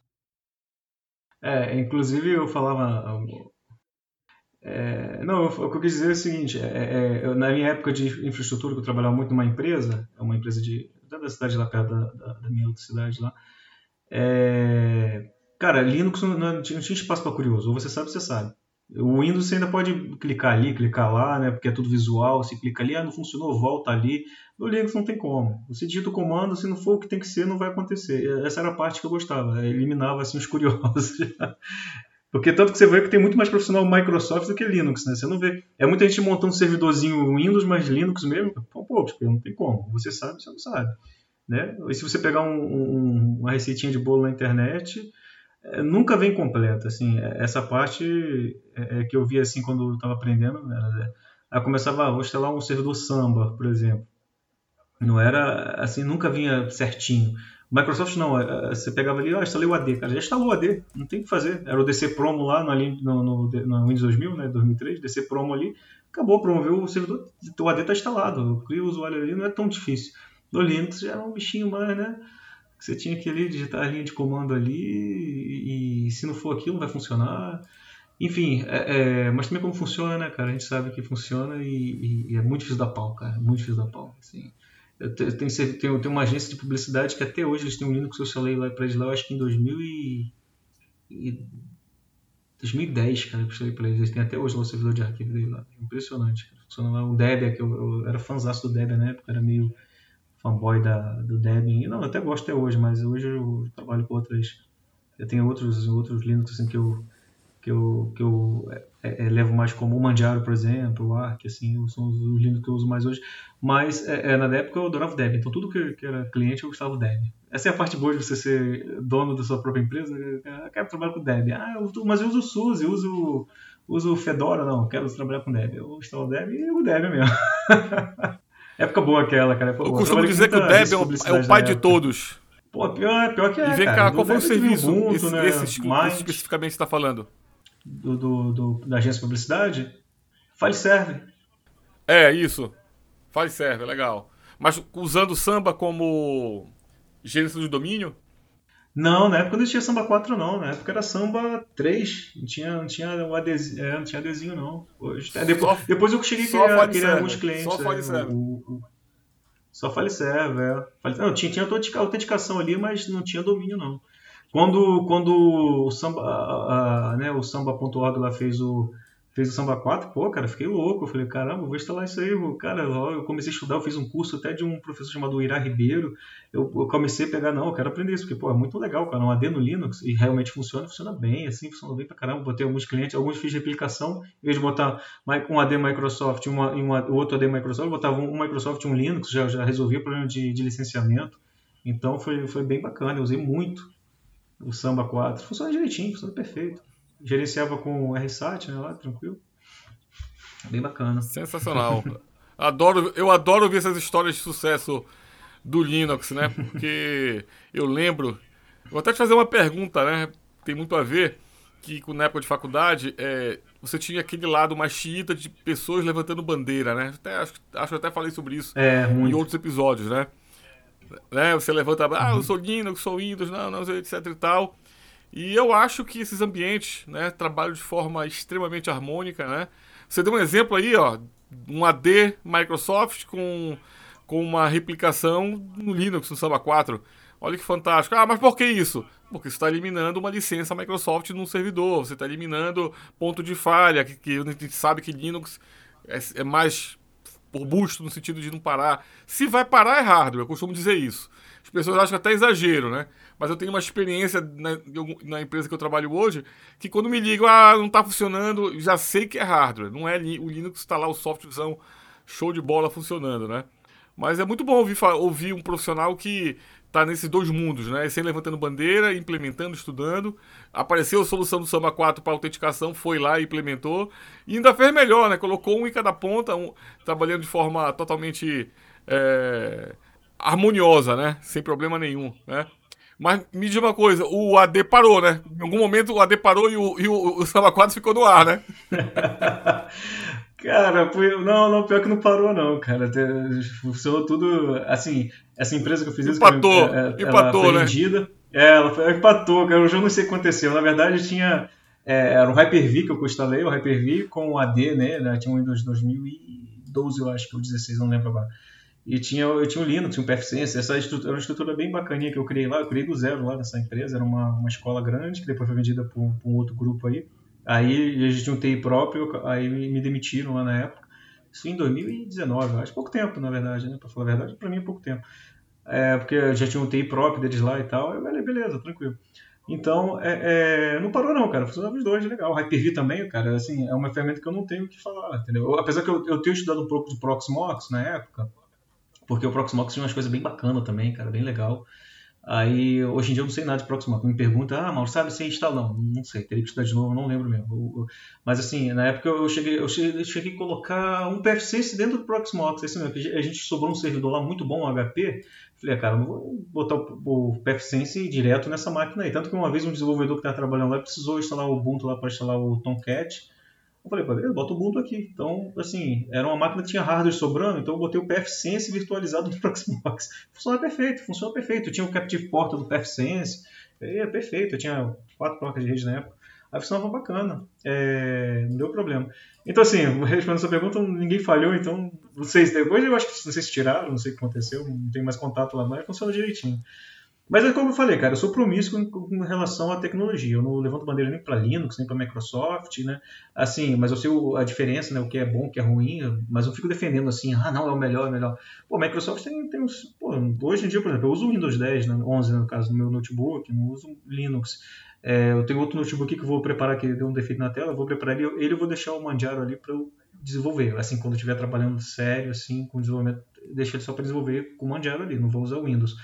É, inclusive eu falava... É, não, o que eu quis dizer é o seguinte, é, é, eu, na minha época de infraestrutura, que eu trabalhava muito numa empresa, uma empresa de, da cidade lá perto da, da, da minha outra cidade lá, é, cara, Linux não, não, tinha, não tinha espaço para curioso, ou você sabe, você sabe. O Windows você ainda pode clicar ali, clicar lá, né, porque é tudo visual, você clica ali, ah, não funcionou, volta ali. No Linux não tem como. Você digita o comando, se não for o que tem que ser, não vai acontecer. Essa era a parte que eu gostava, eliminava assim, os curiosos. Porque tanto que você vê que tem muito mais profissional Microsoft do que Linux, né? Você não vê. É muita gente montando um servidorzinho Windows, mas Linux mesmo, pô, pô, porque não tem como. Você sabe, você não sabe. Né? E se você pegar um, um, uma receitinha de bolo na internet, é, nunca vem completa. Assim, essa parte é, é que eu via assim, quando eu estava aprendendo. Né? Aí eu começava, ah, vou instalar um servidor Samba, por exemplo. Não era assim, nunca vinha certinho. Microsoft não, você pegava ali, ah, instalei o A D, cara, já instalou o A D, não tem o que fazer. Era o D C Promo lá no, no, no, no Windows dois mil, né, dois mil e três, D C Promo ali, acabou, promoveu o servidor, o A D está instalado, cria o usuário ali, não é tão difícil. No Linux já era um bichinho mais, né, você tinha que ali, digitar a linha de comando ali, e, e se não for aquilo, não vai funcionar. Enfim, é, é, mas também como funciona, né, cara, a gente sabe que funciona e, e, e é muito difícil da pau, cara, muito difícil da pau, assim. Eu tenho, tenho, tenho uma agência de publicidade que até hoje eles têm um Linux que eu instalei lá para eles lá, eu acho que em dois mil e dez, cara, eu instalei para eles. Eles têm até hoje lá o servidor de arquivo dele lá. Impressionante, cara. Funciona lá. O Debian, que eu, eu era fãzaço do Debian na época, era meio fanboy da, do Debian. Não, eu até gosto até hoje, mas hoje eu trabalho com outras. Eu tenho outros, outros Linux assim, que eu, que eu, que eu é, é, levo mais como o Manjaro, por exemplo, o Arc, assim, são os Linux que eu uso mais hoje. Mas é, é, na época eu adorava o Debian, então tudo que, que era cliente eu gostava do Debian. Essa é a parte boa de você ser dono da sua própria empresa. Eu quero trabalhar com Debian. Ah, eu, mas eu uso o SUSE, eu uso, uso o Fedora. Não, eu quero trabalhar com Debian. Eu instalo o Debian e o Debian mesmo. Época boa aquela, cara. Época eu boa. costumo dizer que o Debian é o pai de todos. Pô, pior, pior que é, E vem cara. cá, qual foi o serviço Ubuntu, esse, né? esse, esse especificamente você está falando? do, do, do, da agência de publicidade, file serve. É, isso. File serve, legal. Mas usando o Samba como gênero de domínio? Não, na época não existia Samba quatro não, na época era Samba três, não tinha, não tinha, o adesinho, é, não tinha adesinho não. Hoje, é, depois, só, depois eu cheguei a criar, criar alguns clientes. Só file é, serve. O, o, só file serve, é. Não, tinha, tinha autenticação ali, mas não tinha domínio não. Quando, quando o Samba, a, a, né, o Samba ponto org lá fez o, fez o Samba quatro, pô, cara, fiquei louco. Eu falei, caramba, vou instalar isso aí. Cara, eu comecei a estudar, eu fiz um curso até de um professor chamado Irá Ribeiro. Eu, eu comecei a pegar, não, eu quero aprender isso, porque, pô, é muito legal, cara, um A D no Linux, e realmente funciona, funciona bem, assim, funciona bem pra caramba. Botei alguns clientes, alguns fiz replicação, em vez de botar um A D Microsoft e um outro A D Microsoft, eu botava um, um Microsoft e um Linux, já, já resolvia o problema de, de licenciamento. Então foi, foi bem bacana, eu usei muito o Samba quatro. Funciona direitinho, funciona perfeito. Gerenciava com o R SAT, né, lá, tranquilo. Bem bacana. Sensacional. Adoro, eu adoro ver essas histórias de sucesso do Linux, né? Porque eu lembro... Vou até te fazer uma pergunta, né? Tem muito a ver, que na época de faculdade, é, você tinha aquele lado mais xiita de pessoas levantando bandeira, né? Até, acho, acho que eu até falei sobre isso é, em outros episódios, né? né? Você levanta, ah, eu sou Linux, sou Windows, não, não, etc e tal... E eu acho que esses ambientes, né, trabalham de forma extremamente harmônica, né? Você deu um exemplo aí, ó, um A D Microsoft com, com uma replicação no Linux, no Samba quatro. Olha que fantástico. Ah, mas por que isso? Porque você está eliminando uma licença Microsoft num servidor, você está eliminando ponto de falha, que, que a gente sabe que Linux é, é mais robusto no sentido de não parar. Se vai parar é hardware, eu costumo dizer isso. As pessoas acham até exagero, né? Mas eu tenho uma experiência na, na empresa que eu trabalho hoje, que quando me ligam, ah, não está funcionando, já sei que é hardware. Não é o Linux, está lá o softwarezão show de bola funcionando, né? Mas é muito bom ouvir, ouvir um profissional que está nesses dois mundos, né? Sem levantando bandeira, implementando, estudando. Apareceu a solução do Samba quatro para autenticação, foi lá e implementou. E ainda fez melhor, né? Colocou um em cada ponta, um, trabalhando de forma totalmente é, harmoniosa, né? Sem problema nenhum, né? Mas me diz uma coisa, o A D parou, né? Em algum momento o A D parou e o, e o, o Samba quatro ficou no ar, né? Cara, não, não, pior que não parou não, cara. Funcionou tudo, assim, essa empresa que eu fiz isso, empatou, ela, ela empatou, foi né? vendida. É, ela foi, empatou, cara, eu já não sei o que aconteceu. Na verdade tinha, é, era o Hyper-V que eu instalei, o Hyper-V com o A D, né? Tinha um Windows dois mil e doze, eu acho, que o dezesseis, não lembro agora. E tinha, eu tinha o Linux, tinha o P F Sense, essa estrutura, era uma estrutura bem bacaninha que eu criei lá, eu criei do zero lá nessa empresa, era uma, uma escola grande, que depois foi vendida por, por um outro grupo aí. Aí a gente tinha um T I próprio, aí me demitiram lá na época. Isso em dois mil e dezenove, acho pouco tempo, na verdade, né? Pra falar a verdade, pra mim é pouco tempo. É, porque já tinha um T I próprio deles lá e tal, eu falei, beleza, tranquilo. Então, é, é, não parou não, cara, funcionava os dois, legal. O Hyper-V também, cara, assim, é uma ferramenta que eu não tenho o que falar, entendeu? Eu, apesar que eu, eu tenho estudado um pouco de Proxmox na época, porque o Proxmox tinha umas coisas bem bacanas também, cara, bem legal. Aí, hoje em dia eu não sei nada de Proxmox. Me pergunta, ah, Mauro, sabe se instala? Não, não sei, teria que estudar de novo, não lembro mesmo. Eu, eu, mas assim, na época eu cheguei, eu cheguei, eu cheguei a colocar um P F Sense dentro do Proxmox. Assim, a gente sobrou um servidor lá muito bom, um H P. Falei, ah, cara, não vou botar o, o P F Sense direto nessa máquina aí. Tanto que uma vez um desenvolvedor que estava trabalhando lá precisou instalar o Ubuntu lá para instalar o Tomcat. Eu falei, beleza, bota o Ubuntu aqui. Então, assim, era uma máquina que tinha hardware sobrando, então eu botei o P F Sense virtualizado no Proxmox. Funciona perfeito, funciona perfeito. Eu tinha o Captive Porta do P F Sense, é perfeito. Eu tinha quatro placas de rede na época. Aí funcionava bacana, é, não deu problema. Então, assim, respondendo a sua pergunta, ninguém falhou, então, vocês, depois eu acho que vocês tiraram, não sei o que aconteceu, não tenho mais contato lá, mas funciona direitinho. Mas é como eu falei, cara, eu sou promíscuo com relação à tecnologia. Eu não levanto bandeira nem para Linux, nem para Microsoft, né? Assim, mas eu sei a diferença, né? O que é bom, o que é ruim, mas eu fico defendendo assim, ah, não, é o melhor, é o melhor. Pô, Microsoft tem, tem uns... Pô, hoje em dia, por exemplo, eu uso o Windows dez, né? onze, no caso, no meu notebook, não uso Linux. É, eu tenho outro notebook que eu vou preparar, que deu um defeito na tela, eu vou preparar ele, ele eu vou deixar o Manjaro ali para eu desenvolver. Assim, quando eu estiver trabalhando sério, assim, com desenvolvimento, deixa ele só para desenvolver com o Manjaro ali, não vou usar o Windows.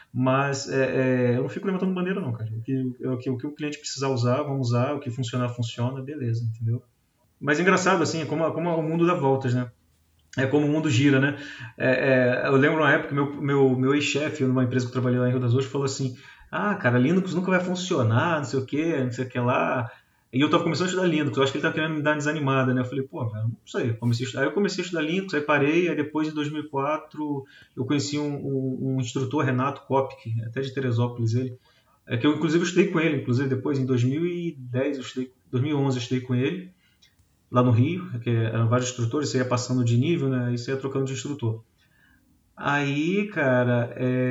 Mas é, é, eu não fico levantando bandeira não, cara. O que, o, que, o que o cliente precisar usar, vamos usar. O que funcionar, funciona, beleza, entendeu? Mas é engraçado, assim, é como, como o mundo dá voltas, né? É como o mundo gira, né? É, é, eu lembro uma época, meu, meu, meu ex-chefe, numa empresa que eu trabalhei lá em Rio das Ostras, falou assim, ah, cara, Linux nunca vai funcionar, não sei o que, não sei o que lá. E eu tava começando a estudar Linux, eu acho que ele tava querendo me dar desanimada, né? Eu falei, pô, velho, não sei. Comecei a estudar. Aí eu comecei a estudar Linux, aí parei, aí depois, em dois mil e quatro, eu conheci um, um, um instrutor, Renato Kopke, até de Teresópolis, ele. É que eu, inclusive, eu estudei com ele, inclusive, depois, em dois mil e dez, eu estudei, dois mil e onze, eu estudei com ele, lá no Rio, que eram vários instrutores, você ia passando de nível, né? Aí você ia trocando de instrutor. Aí, cara,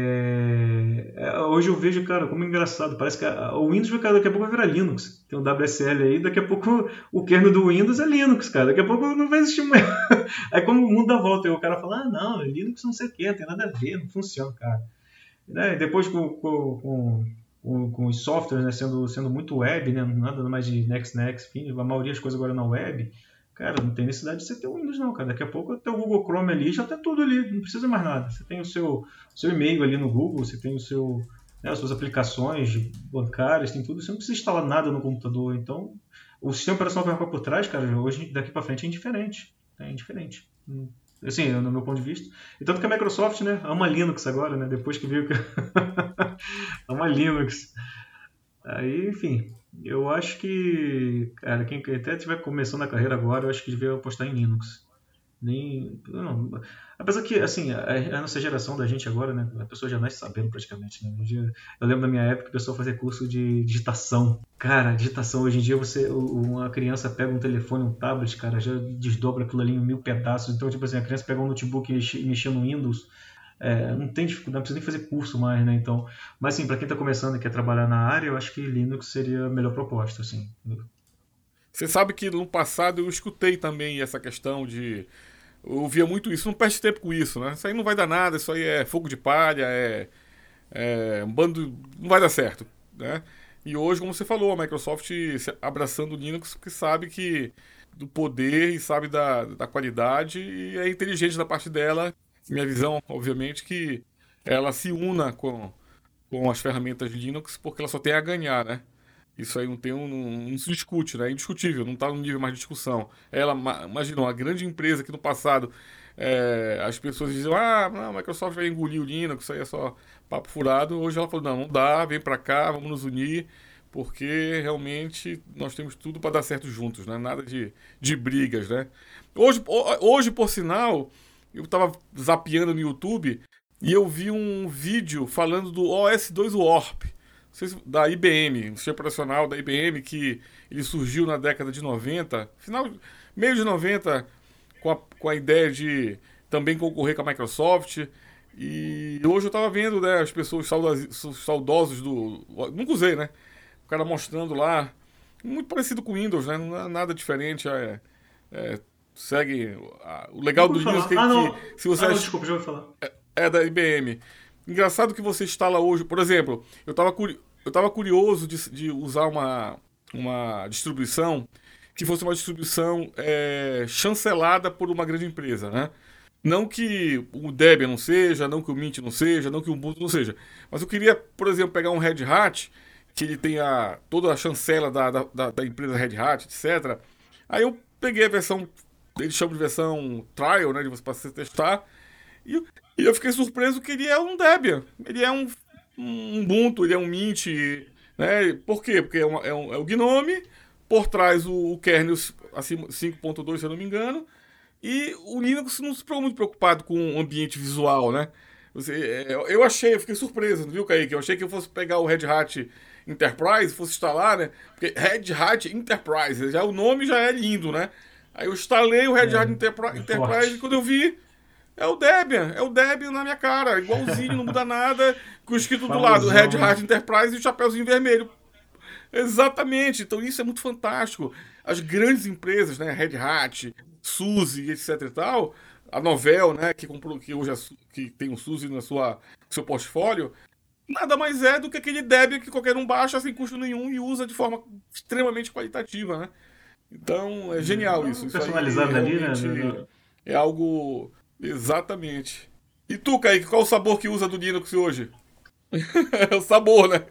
é... hoje eu vejo, cara, como é engraçado. Parece que a... o Windows, cara, daqui a pouco vai virar Linux. Tem um W S L aí, daqui a pouco o kernel do Windows é Linux, cara. Daqui a pouco não vai existir mais. Aí como o mundo dá volta, aí o cara fala, ah, não, Linux não sei o que, não tem nada a ver, não funciona, cara. Né? Depois com, com, com, com, com os softwares, né, sendo, sendo muito web, né, nada mais de Next, Next, enfim, a maioria das coisas agora na web. Cara, não tem necessidade de você ter o Windows não, cara. Daqui a pouco até o Google Chrome ali já tá tudo ali, não precisa mais nada. Você tem o seu, seu e-mail ali no Google, você tem o seu, né, as suas aplicações bancárias, tem tudo. Você não precisa instalar nada no computador. Então, o sistema operacional que vai ficar por trás, cara, hoje daqui para frente é indiferente. É indiferente. Assim, no meu ponto de vista. E tanto que a Microsoft, né, ama Linux agora, né, depois que viu que ama Linux. Aí, enfim... Eu acho que, cara, quem até estiver começando a carreira agora, eu acho que devia apostar em Linux. Nem, não, apesar que, assim, a, a nossa geração da gente agora, né, a pessoa já nasce sabendo praticamente, né? Dia, eu lembro da minha época que o pessoal fazia curso de digitação. Cara, digitação, hoje em dia você, uma criança pega um telefone, um tablet, cara, já desdobra aquilo ali em mil pedaços. Então, tipo assim, a criança pega um notebook e mexer no Windows, é, não tem dificuldade, não precisa nem fazer curso mais, né? Então, mas assim, para quem está começando e quer trabalhar na área, eu acho que Linux seria a melhor proposta, assim. Você sabe que no passado eu escutei também essa questão de... Eu ouvia muito isso, não perde tempo com isso, né? Isso aí não vai dar nada, isso aí é fogo de palha, é, é um bando... não vai dar certo, né? E hoje, como você falou, a Microsoft abraçando o Linux, porque sabe que do poder e sabe da, da qualidade e é inteligente da parte dela. Minha visão, obviamente, que ela se una com, com as ferramentas Linux porque ela só tem a ganhar, né? Isso aí não tem um, não, não se discute, né? É indiscutível, não está no nível mais de discussão. Ela, imagina, uma grande empresa que no passado é, as pessoas diziam, ah, não, a Microsoft vai engolir o Linux, isso aí é só papo furado. Hoje ela falou, não, não dá, vem para cá, vamos nos unir, porque realmente nós temos tudo para dar certo juntos, né? Nada de, de brigas, né? Hoje, hoje, por sinal... Eu estava zapeando no YouTube e eu vi um vídeo falando do O S dois Warp, da I B M, um sistema operacional da I B M que ele surgiu na década de noventa, final, meio de noventa, com a, com a ideia de também concorrer com a Microsoft. E hoje eu estava vendo, né, as pessoas saudosos do... Nunca usei, né? O cara mostrando lá, muito parecido com o Windows, né? Não é nada diferente, é... é segue o legal do Linux que, ah, que se você ah, não, desculpa, já ouvi falar. É, é da I B M. Engraçado que você instala hoje, por exemplo, eu estava curi... eu tava curioso de, de usar uma, uma distribuição que fosse uma distribuição é, chancelada por uma grande empresa, né? Não que o Debian não seja, não que o Mint não seja, não que o Ubuntu não seja, mas eu queria, por exemplo, pegar um Red Hat que ele tenha toda a chancela da, da, da empresa Red Hat, etcétera. Aí eu peguei a versão, eles chamam de versão trial, né, de você, para você testar, e, e eu fiquei surpreso que ele é um Debian, ele é um, um Ubuntu, ele é um Mint, né? Por quê? Porque é, uma, é, um, é o Gnome, por trás o, o kernel assim, cinco ponto dois, se eu não me engano, e o Linux não se ficou muito preocupado com o ambiente visual, né? Você, eu achei, eu fiquei surpreso, viu, Kaique? Eu achei que eu fosse pegar o Red Hat Enterprise, fosse instalar, né? Porque Red Hat Enterprise, já, o nome já é lindo, né? Aí eu instalei o Red é, Hat Enterprise, é Enterprise e quando eu vi, é o Debian, é o Debian na minha cara, igualzinho, não muda nada, com o escrito do lado, Red Hat Enterprise e o chapéuzinho vermelho. Exatamente, então isso é muito fantástico. As grandes empresas, né, Red Hat, SUSE, etc e tal, a Novell, né, que, comprou, que hoje é, que tem o SUSE no sua, seu portfólio, nada mais é do que aquele Debian que qualquer um baixa sem custo nenhum e usa de forma extremamente qualitativa, né? Então, é genial isso. Isso personalizado ali, né? É algo... Exatamente. E tu, Kaique, qual o sabor que usa do Linux hoje? É o sabor, né?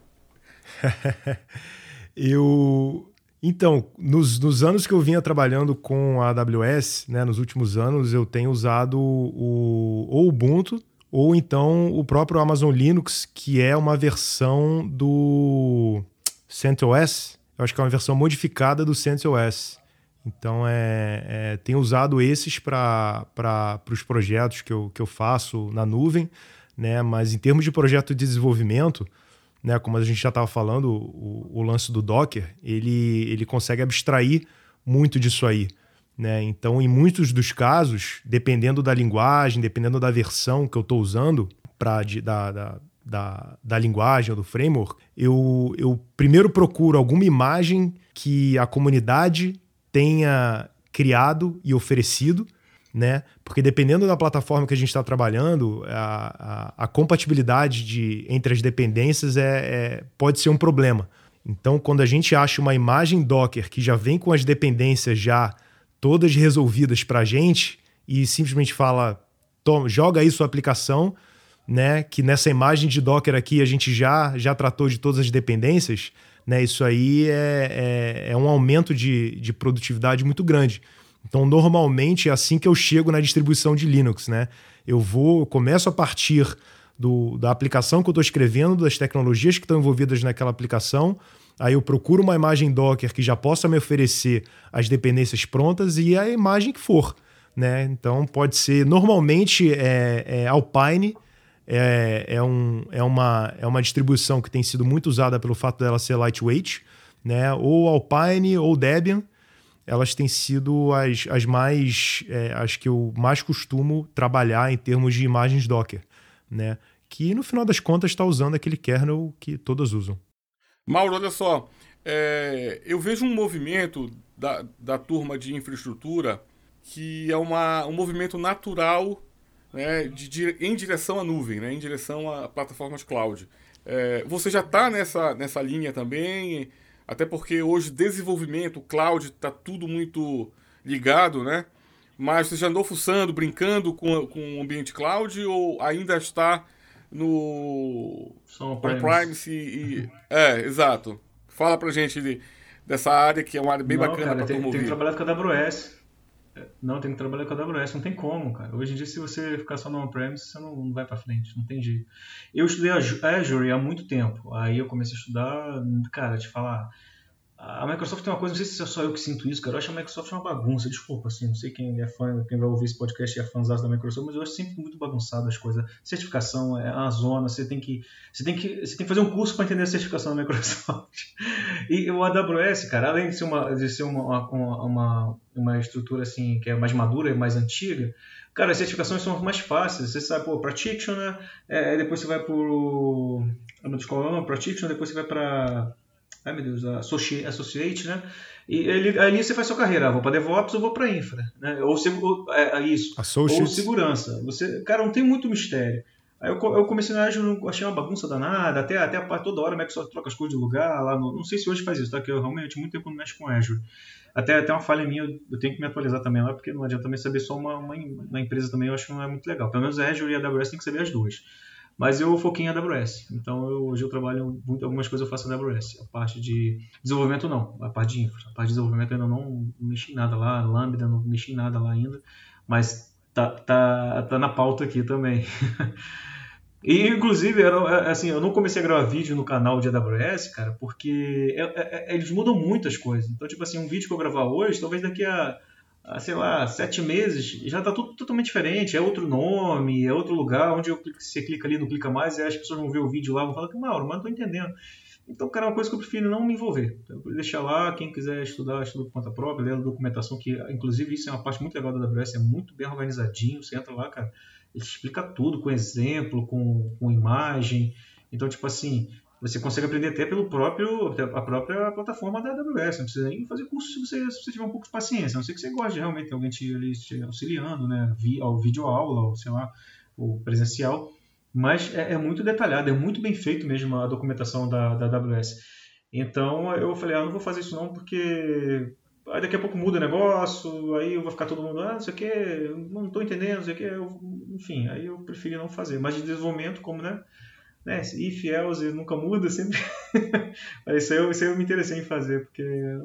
eu... Então, nos, nos anos que eu vinha trabalhando com a A W S, né, nos últimos anos, eu tenho usado o, ou o Ubuntu, ou então o próprio Amazon Linux, que é uma versão do CentOS. eu acho que é uma versão modificada do CentOS. Então, é, é, tenho usado esses para os projetos que eu, que eu faço na nuvem, né? Mas em termos de projeto de desenvolvimento, né, como a gente já estava falando, o, o lance do Docker, ele, ele consegue abstrair muito disso aí. Né? Então, em muitos dos casos, dependendo da linguagem, dependendo da versão que eu estou usando pra, de, da, da, da, da linguagem ou do framework, eu, eu primeiro procuro alguma imagem que a comunidade tenha criado e oferecido, né? Porque dependendo da plataforma que a gente está trabalhando, a, a, a compatibilidade de, entre as dependências é, é, pode ser um problema. Então, quando a gente acha uma imagem Docker que já vem com as dependências já todas resolvidas para a gente e simplesmente fala, toma, joga aí sua aplicação, né? Que nessa imagem de Docker aqui a gente já, já tratou de todas as dependências, né? Isso aí é, é, é um aumento de, de produtividade muito grande. Então, normalmente é assim que eu chego na distribuição de Linux, né? Eu vou, eu começo a partir do, da aplicação que eu estou escrevendo, das tecnologias que estão envolvidas naquela aplicação, aí eu procuro uma imagem Docker que já possa me oferecer as dependências prontas e a imagem que for, né? Então, pode ser, normalmente, é, é Alpine, é, é, um, é, uma, é uma distribuição que tem sido muito usada pelo fato dela ser lightweight, né? Ou Alpine ou Debian, elas têm sido as, as mais, é, as que eu mais costumo trabalhar em termos de imagens Docker, né? Que no final das contas está usando aquele kernel que todas usam. Mauro, olha só, é, eu vejo um movimento da, da turma de infraestrutura que é uma, um movimento natural, né, de, de, em direção à nuvem, né, em direção a plataformas cloud. É, você já está nessa, nessa linha também? Até porque hoje desenvolvimento, cloud, está tudo muito ligado, né? Mas você já andou fuçando, brincando com, com o ambiente cloud ou ainda está no on-premise? E, e... É, exato. Fala pra gente de, dessa área que é uma área bem não, bacana para tem, turma ouvir. Tem que trabalhar com a A W S. Não, tem que trabalhar com a A W S, não tem como, cara. Hoje em dia, se você ficar só no on-premise, você não, não vai pra frente, não tem jeito. Eu estudei Azure há muito tempo, aí eu comecei a estudar, cara, te falar... A Microsoft tem uma coisa, não sei se é só eu que sinto isso, cara, eu acho a Microsoft uma bagunça, desculpa, assim, não sei quem é fã, quem vai ouvir esse podcast e é fãzão da Microsoft, mas eu acho sempre muito bagunçado as coisas. Certificação é uma zona, você tem que, você tem que, você tem que fazer um curso para entender a certificação da Microsoft. E o A W S, cara, além de ser uma, de ser uma, uma, uma, uma estrutura assim, que é mais madura e mais antiga, cara, as certificações são mais fáceis. Você sabe, pô, Practitioner, é, depois você vai pro Practitioner, depois você vai para... Ai, meu Deus, Associate, Associate, né? E ele, ali você faz sua carreira. Ah, vou para DevOps ou vou para Infra, né? Ou, ou é, isso. Associate. Ou segurança. Você, cara, não tem muito mistério. Aí eu, eu comecei na Azure, achei uma bagunça danada, até, até a parte toda hora, a Microsoft troca as coisas de lugar. Lá no, não sei se hoje faz isso, tá? Que eu realmente muito tempo não mexo com Azure. Até, até uma falha minha, eu tenho que me atualizar também lá, porque não adianta também saber só uma, uma, uma empresa também, eu acho que não é muito legal. Pelo menos a Azure e a A W S tem que saber as duas. Mas eu foquei em A W S, então eu, hoje eu trabalho muito, algumas coisas eu faço na A W S. A parte de desenvolvimento não, a parte de infra. A parte de desenvolvimento eu ainda não mexi em nada lá, Lambda não mexi em nada lá ainda, mas tá, tá, tá na pauta aqui também. E inclusive, era, assim, eu não comecei a gravar vídeo no canal de A W S, cara, porque é, é, eles mudam muito as coisas. Então, tipo assim, um vídeo que eu gravar hoje, talvez daqui a... sei lá, sete meses, já está tudo totalmente diferente, é outro nome, é outro lugar, onde eu, você clica ali, não clica mais, e as pessoas vão ver o vídeo lá, vão falar que, Mauro, mas não estou entendendo. Então, cara, é uma coisa que eu prefiro não me envolver. Então, deixar lá, quem quiser estudar, estuda por conta própria, ler a documentação, que inclusive isso é uma parte muito legal da A W S, é muito bem organizadinho, você entra lá, cara, ele explica tudo, com exemplo, com, com imagem, então, tipo assim... Você consegue aprender até pelo próprio, a própria plataforma da A W S. Não precisa nem fazer curso se você, se você tiver um pouco de paciência. A não ser que você goste de realmente ter alguém te, ali, te auxiliando, né? Ao vídeo aula, ou sei lá, ou presencial. Mas é, é muito detalhado, é muito bem feito mesmo a documentação da, da A W S. Então eu falei, ah, não vou fazer isso não, porque aí daqui a pouco muda o negócio, aí eu vou ficar todo mundo, ah, não sei o que, não estou entendendo, não sei o que. Enfim, aí eu preferi não fazer. Mas de desenvolvimento, como, né? né, if, else, nunca muda, sempre. isso, aí eu, isso aí eu me interessei em fazer, porque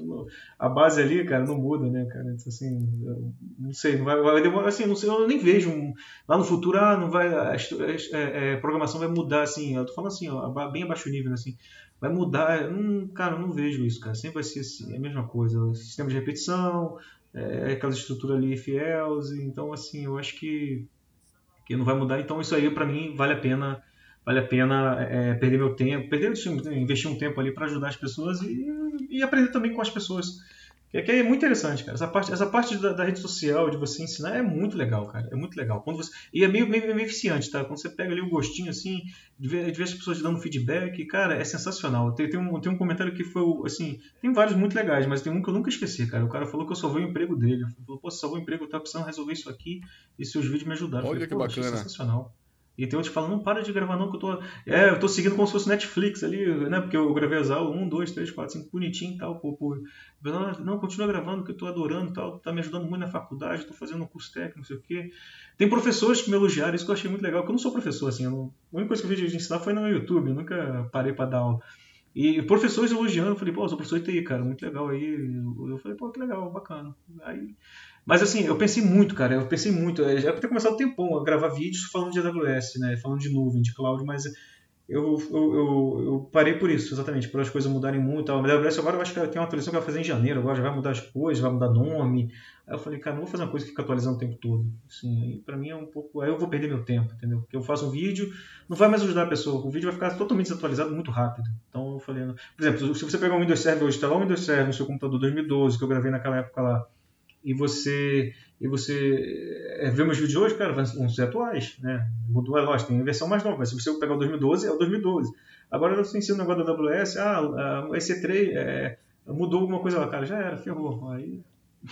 a base ali, cara, não muda, né, cara? Então, assim, não sei, não vai, vai demorar, assim, não sei, eu nem vejo um, lá no futuro, ah, não vai, a, a, a, a programação vai mudar, assim, eu tô falando assim, ó, bem abaixo nível, assim, vai mudar, hum, cara, eu não vejo isso, cara, sempre vai ser assim, a mesma coisa, o sistema de repetição, é, aquela estrutura ali, if, else, então, assim, eu acho que, que não vai mudar, então isso aí, pra mim, vale a pena. Vale a pena é, perder meu tempo, perder, investir um tempo ali para ajudar as pessoas e, e aprender também com as pessoas. Que, que é muito interessante, cara. Essa parte, essa parte da, da rede social, de você ensinar, é muito legal, cara. É muito legal. Quando você, e é meio, meio, meio eficiente, tá? Quando você pega ali o gostinho, assim, de ver, de ver as pessoas dando feedback, cara, é sensacional. Tem, tem, um, tem um comentário que foi, assim, tem vários muito legais, mas tem um que eu nunca esqueci, cara. O cara falou que eu salvei o emprego dele. Ele falou, pô, você salvou o emprego, eu tava precisando resolver isso aqui e seus vídeos me ajudaram. Olha eu falei, que pô, bacana. achei sensacional. E tem outros que falam, não para de gravar não, que eu tô... É, eu tô seguindo como se fosse Netflix ali, né? Porque eu gravei as aulas, um, dois, três, quatro, cinco, bonitinho e tal, pô, pô. Não, não, continua gravando, que eu tô adorando e tal, tá me ajudando muito na faculdade, tô fazendo um curso técnico, não sei o quê. Tem professores que me elogiaram, isso que eu achei muito legal, porque eu não sou professor, assim, eu não... a única coisa que eu fiz de ensinar foi no YouTube, eu nunca parei pra dar aula. E professores elogiando, eu falei, pô, eu sou professor de T I, cara, muito legal aí. Eu falei, pô, que legal, bacana. Aí... Mas assim, eu pensei muito, cara, eu pensei muito. Eu já ter começado um tempão a gravar vídeos falando de A W S, né? Falando de nuvem, de cloud, mas eu, eu, eu, eu parei por isso, exatamente, por as coisas mudarem muito. A A W S agora eu acho que tem uma atualização que vai fazer em janeiro, agora já vai mudar as coisas, vai mudar nome. Aí eu falei, cara, não vou fazer uma coisa que fica atualizando o tempo todo. Assim, pra mim é um pouco. Aí eu vou perder meu tempo, entendeu? Porque eu faço um vídeo, não vai mais ajudar a pessoa, o vídeo vai ficar totalmente desatualizado muito rápido. Então eu falei, por exemplo, se você pegar um Windows Server hoje, instalar um Windows Server no seu computador dois mil e doze, que eu gravei naquela época lá, e você, e você é, vê meus vídeos hoje, cara, vão ser atuais, né? Mudou, é lógico, tem a versão mais nova, mas se você pegar o dois mil e doze, é o dois mil e doze. Agora eu estou ensinando agora da A W S, ah, o E C três é, mudou alguma coisa lá, cara, já era, ferrou. Aí,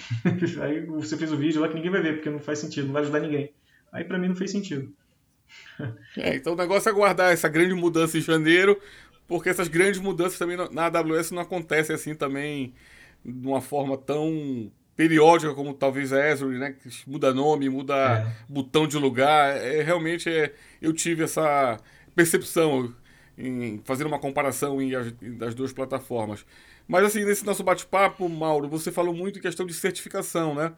aí você fez o vídeo lá que ninguém vai ver, porque não faz sentido, não vai ajudar ninguém. Aí pra mim não fez sentido. É, então o negócio é aguardar essa grande mudança em janeiro, porque essas grandes mudanças também na A W S não acontecem assim também de uma forma tão periódica como talvez a Azure, né? Que muda nome, muda é. botão de lugar. É, realmente é, eu tive essa percepção em fazer uma comparação em, em, das duas plataformas. Mas assim, nesse nosso bate-papo, Mauro, você falou muito em questão de certificação, né?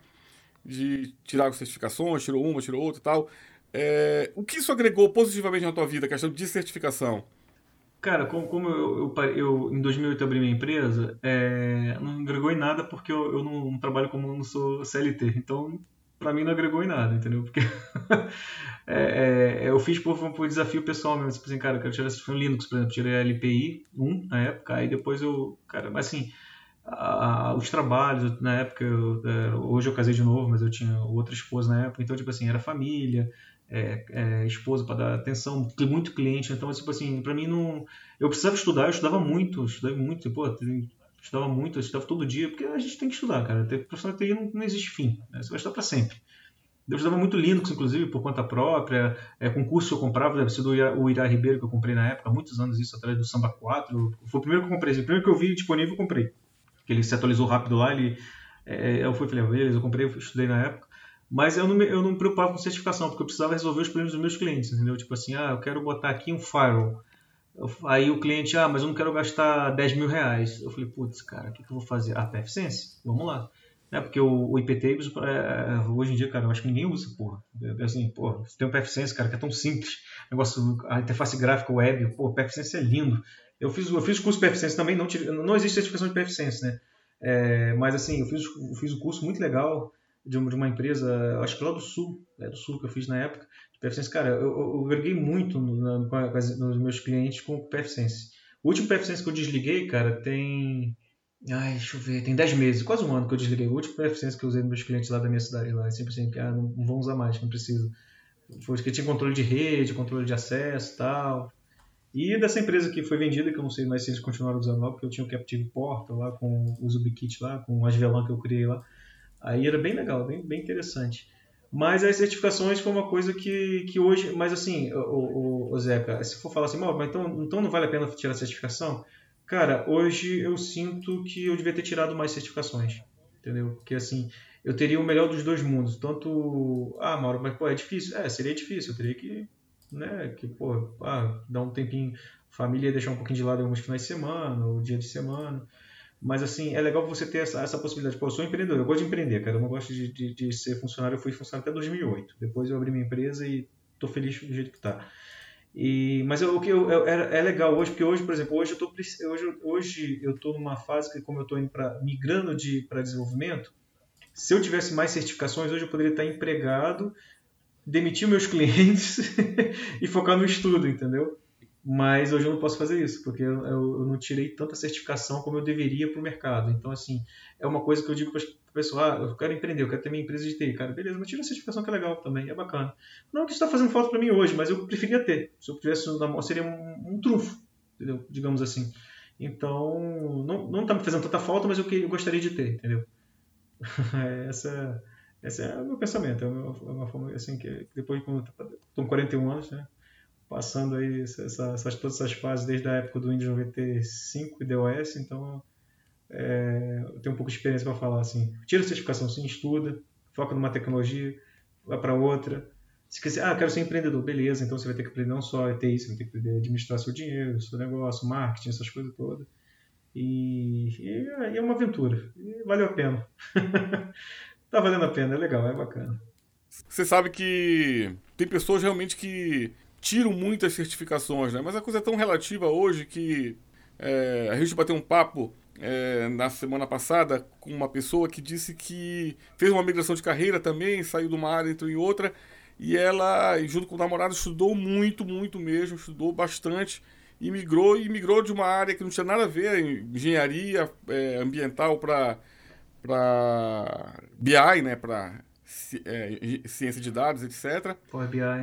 De tirar as certificações, tirou uma, tirou outra e tal. É, o que isso agregou positivamente na tua vida, a questão de certificação? Cara, como, como eu, eu, eu em dois mil e oito abri minha empresa, é, não agregou em nada porque eu, eu não, não trabalho como eu não sou C L T. Então, pra mim não agregou em nada, entendeu? Porque é, é, eu fiz por, por desafio pessoal mesmo. Tipo assim, cara, eu quero tirar esse Linux, por exemplo, tirei a L P I um na época, aí depois eu, cara, mas assim, a, os trabalhos, na época, eu, hoje eu casei de novo, mas eu tinha outra esposa na época, então, tipo assim, era família. É, é, esposa para dar atenção, tem muito cliente, então tipo assim, para mim não, eu precisava estudar, eu estudava muito, eu estudava muito, pô, eu estudava muito, eu estudava todo dia, porque a gente tem que estudar, cara, ter profissional de T I não, não existe fim, né? Você vai estudar para sempre. Eu estudava muito Linux, inclusive, por conta própria, é, com curso que eu comprava, deve ser do o Irá Ribeiro que eu comprei na época, há muitos anos isso, através do Samba quatro, foi o primeiro que eu comprei, o primeiro que eu vi disponível eu comprei, que ele se atualizou rápido lá, ele, é, eu fui, falei, beleza, eu comprei, eu estudei na época. Mas eu não, me, eu não me preocupava com certificação, porque eu precisava resolver os problemas dos meus clientes, entendeu? Tipo assim, ah, eu quero botar aqui um firewall. Eu, aí o cliente, ah, mas eu não quero gastar dez mil reais. Eu falei, putz, cara, o que, que eu vou fazer? Ah, PFSense? Vamos lá. É, porque o, o I P Tables, é, hoje em dia, cara, eu acho que ninguém usa, porra. É, assim, porra, você tem o PFSense, cara, que é tão simples. Negócio, a interface gráfica web, pô, o PFSense é lindo. Eu fiz, eu fiz o curso PFSense também, não, não existe certificação de PFSense, né? É, mas assim, eu fiz, eu fiz o curso muito legal. De uma, de uma empresa, acho que lá do Sul, né, do Sul que eu fiz na época, de PFSense. Cara, eu, eu agreguei muito no, no, nos meus clientes com o PFSense. O último PFSense que eu desliguei, cara, tem... Ai, deixa eu ver, tem dez meses, quase um ano que eu desliguei. O último PFSense que eu usei nos meus clientes lá da minha cidade, lá, é sempre assim, que ah, não, não vão usar mais, não precisa. Foi que tinha controle de rede, controle de acesso e tal. E dessa empresa que foi vendida, que eu não sei mais se eles continuaram usando lá, porque eu tinha o Captive Portal lá, com o ZubiKit lá, com o Asvelan que eu criei lá. Aí era bem legal, bem, bem interessante. Mas as certificações foi uma coisa que, que hoje... Mas assim, o, o, o Zeca, se for falar assim, mas então, então não vale a pena tirar a certificação? Cara, hoje eu sinto que eu devia ter tirado mais certificações. Entendeu? Porque assim, eu teria o melhor dos dois mundos. Tanto... Ah, Mauro, mas pô, é difícil. É, seria difícil. Eu teria que né? Que, pô, ah, dá um tempinho, família deixar um pouquinho de lado alguns finais de semana, ou dia de semana. Mas, assim, é legal você ter essa, essa possibilidade. Pô, eu sou empreendedor, eu gosto de empreender, cara. Eu não gosto de, de, de ser funcionário. Eu fui funcionário até dois mil e oito. Depois eu abri minha empresa e tô feliz do jeito que tá. E, mas eu, o que eu, eu, é, é legal hoje, porque hoje, por exemplo, hoje eu tô, hoje, hoje eu tô numa fase que, como eu tô indo pra, migrando de, para desenvolvimento, se eu tivesse mais certificações, hoje eu poderia estar empregado, demitir meus clientes e focar no estudo, entendeu? Mas hoje eu não posso fazer isso, porque eu, eu, eu não tirei tanta certificação como eu deveria para o mercado. Então, assim, é uma coisa que eu digo para o pessoal, ah, eu quero empreender, eu quero ter minha empresa de T I. Cara, beleza, mas tira a certificação que é legal também, é bacana. Não que isso está fazendo falta para mim hoje, mas eu preferia ter. Se eu tivesse na mão, seria um, um trunfo, entendeu? Digamos assim. Então, não está me fazendo tanta falta, mas eu, que, eu gostaria de ter, entendeu? Essa, esse é o meu pensamento, é uma, é uma forma assim que depois, quando estou com quarenta e um anos, né? Passando aí essa, essas, todas essas fases desde a época do Windows noventa e cinco e DOS, então é, eu tenho um pouco de experiência para falar assim. Tira a certificação, sim, estuda, foca numa tecnologia, vai para outra. Se quiser, ah, quero ser empreendedor, beleza, então você vai ter que aprender não só T I, você vai ter que aprender a administrar seu dinheiro, seu negócio, marketing, essas coisas todas. E, e é uma aventura, e valeu a pena. Tá valendo a pena, é legal, é bacana. Você sabe que tem pessoas realmente que tiram muitas certificações, né? Mas a coisa é tão relativa hoje que é, a gente bateu um papo é, na semana passada com uma pessoa que disse que fez uma migração de carreira também, saiu de uma área, entrou em outra, e ela, junto com o namorado, estudou muito, muito mesmo, estudou bastante, e migrou, e migrou de uma área que não tinha nada a ver, engenharia é, ambiental para para B I, né, para É, ciência de dados, etcétera. Power B I.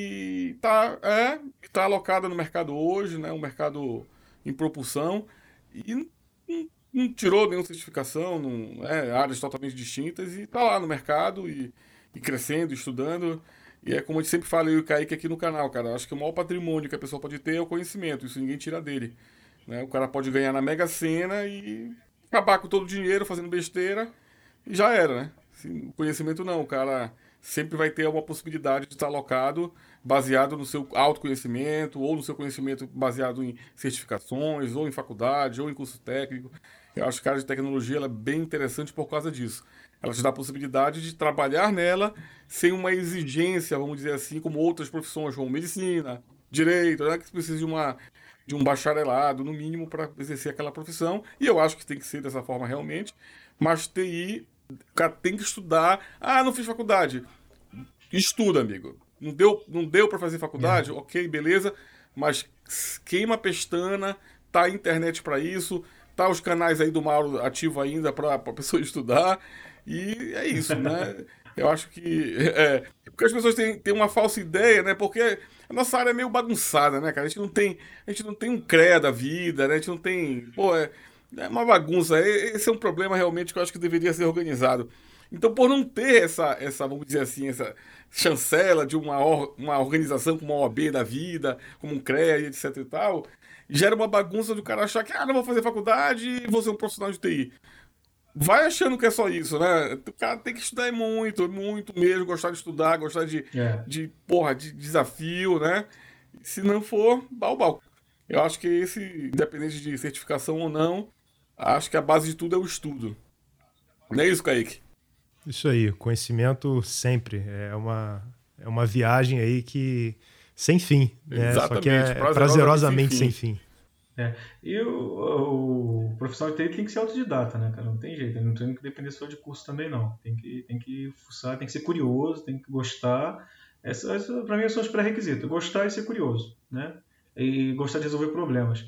E tá, é, tá alocada no mercado hoje, né? Um mercado em propulsão. E não, não tirou nenhuma certificação, não, é, áreas totalmente distintas, e tá lá no mercado e, e crescendo, estudando. E é como a gente sempre fala, eu e o Kaique aqui no canal, cara. Acho que o maior patrimônio que a pessoa pode ter é o conhecimento. Isso ninguém tira dele. Né? O cara pode ganhar na Mega Sena e acabar com todo o dinheiro fazendo besteira e já era, né? O conhecimento não, o cara sempre vai ter uma possibilidade de estar alocado baseado no seu autoconhecimento ou no seu conhecimento baseado em certificações, ou em faculdade, ou em curso técnico. Eu acho que a área de tecnologia ela é bem interessante por causa disso. Ela te dá a possibilidade de trabalhar nela sem uma exigência, vamos dizer assim, como outras profissões, como medicina, direito, né, que precisa de, uma, de um bacharelado, no mínimo, para exercer aquela profissão. E eu acho que tem que ser dessa forma realmente. Mas T I... O cara tem que estudar. Ah, não fiz faculdade. Estuda, amigo. Não deu, não deu para fazer faculdade? É. Ok, beleza. Mas queima a pestana, tá a internet para isso, tá os canais aí do Mauro ativo ainda para a pessoa estudar. E é isso, né? Eu acho que... É, porque as pessoas têm, têm uma falsa ideia, né? Porque a nossa área é meio bagunçada, né, cara? A gente não tem, a gente não tem um C R E A da vida, né? A gente não tem... Pô, é... É uma bagunça. Esse é um problema realmente que eu acho que deveria ser organizado. Então, por não ter essa, essa vamos dizer assim, essa chancela de uma, or, uma organização como uma O A B da vida, como um C R E A e etc e tal, gera uma bagunça do cara achar que, ah, não vou fazer faculdade e vou ser um profissional de T I. Vai achando que é só isso, né? O cara tem que estudar muito, muito mesmo, gostar de estudar, gostar de, é. de porra, de desafio, né? Se não for, balbal. Eu acho que esse, independente de certificação ou não, acho que a base de tudo é o estudo. Não é isso, Kaique? Isso aí, conhecimento sempre. É uma, é uma viagem aí que sem fim. Né? Exatamente. Só que é prazerosamente, prazerosamente sem fim. Sem fim. É. E o, o profissional de T I tem que ser autodidata, né, cara? Não tem jeito. Não tem que depender só de curso também, não. Tem que, tem que fuçar, tem que ser curioso, tem que gostar. Essa, essa para mim, são os pré-requisitos. Gostar e ser curioso, né? E gostar de resolver problemas.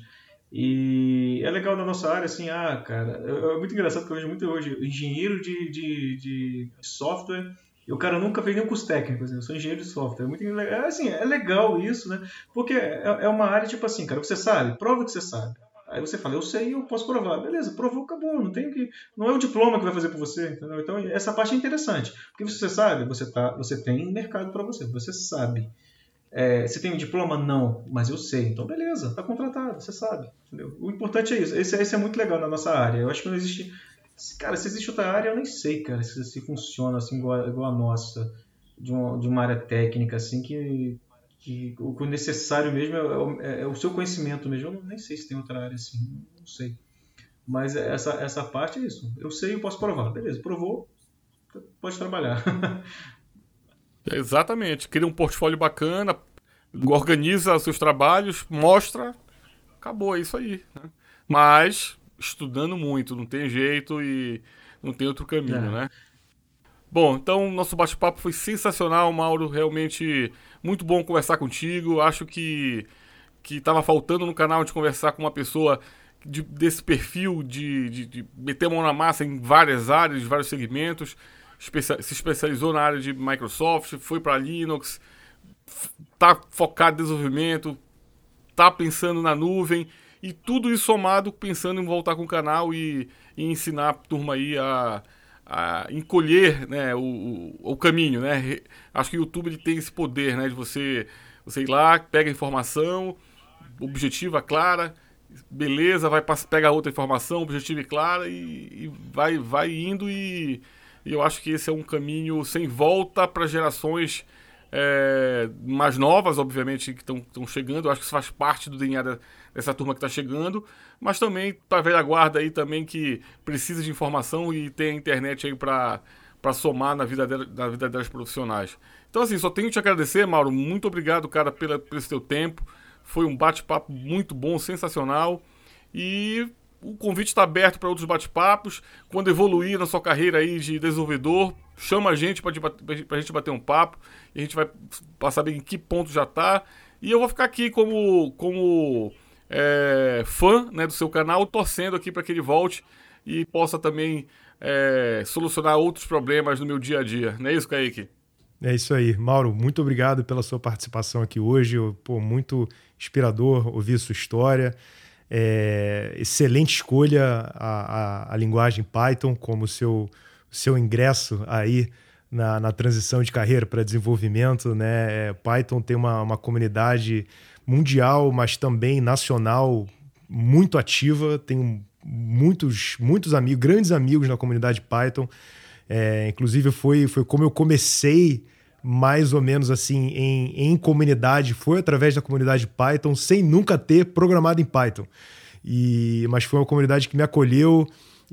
E é legal na nossa área, assim, ah, cara, é muito engraçado porque eu vejo muito hoje engenheiro de, de, de software, e o cara nunca fez nenhum curso técnico, assim, eu sou engenheiro de software, é muito é, assim, é legal isso, né, porque é, é uma área tipo assim, cara, você sabe, prova que você sabe, aí você fala, eu sei, eu posso provar, beleza, provou, acabou, não tem que, não é o diploma que vai fazer por você, entendeu? Então essa parte é interessante, porque você sabe, você, tá, você tem mercado para você, você sabe. É, você tem um diploma? Não, mas eu sei. Então, beleza, está contratado, você sabe. Entendeu? O importante é isso. Esse, esse é muito legal na nossa área. Eu acho que não existe... Cara, se existe outra área, eu nem sei, cara, se, se funciona assim igual, igual a nossa, de uma, de uma área técnica, assim, que, que o, o necessário mesmo é, é, é o seu conhecimento mesmo. Eu não, nem sei se tem outra área assim, não sei. Mas essa, essa parte é isso. Eu sei, eu posso provar. Beleza, provou, pode trabalhar. Exatamente. Cria um portfólio bacana, organiza os seus trabalhos, mostra, acabou, é isso aí. Né? Mas estudando muito, não tem jeito e não tem outro caminho, é. né? Bom, então nosso bate-papo foi sensacional, Mauro, realmente muito bom conversar contigo. Acho que que estava faltando no canal de conversar com uma pessoa de, desse perfil de, de, de meter a mão na massa em várias áreas, vários segmentos, especia, se especializou na área de Microsoft, foi para Linux, está focado em desenvolvimento, está pensando na nuvem, e tudo isso somado pensando em voltar com o canal e, e ensinar a turma aí a, a encolher, né, o, o, o caminho, né? Acho que o YouTube ele tem esse poder, né, de você, você ir lá, pega a informação, objetiva, clara, beleza, vai pegar outra informação, objetiva e clara, e, e vai, vai indo, e, e eu acho que esse é um caminho sem volta para gerações é, mais novas, obviamente, que estão chegando. Eu acho que isso faz parte do D N A da, dessa turma que está chegando, mas também para a velha guarda aí também que precisa de informação e tem a internet aí para para somar na vida, dela, na vida delas profissionais. Então, assim, só tenho que te agradecer, Mauro, muito obrigado, cara, pela, pelo seu tempo. Foi um bate-papo muito bom, sensacional. E o convite está aberto para outros bate-papos. Quando evoluir na sua carreira aí de desenvolvedor, chama a gente para a gente bater um papo. E a gente vai saber em que ponto já está. E eu vou ficar aqui como, como é, fã, né, do seu canal, torcendo aqui para que ele volte e possa também é, solucionar outros problemas no meu dia a dia. Não é isso, Kaique? É isso aí. Mauro, muito obrigado pela sua participação aqui hoje. Pô, muito inspirador ouvir a sua história. É, excelente escolha a, a, a linguagem Python como seu, seu ingresso aí na, na transição de carreira para desenvolvimento, né? É, Python tem uma, uma comunidade mundial, mas também nacional muito ativa. Tem muitos, muitos amigos, grandes amigos na comunidade Python. É, inclusive foi, foi como eu comecei mais ou menos assim em, em comunidade, foi através da comunidade Python, sem nunca ter programado em Python. E, mas foi uma comunidade que me acolheu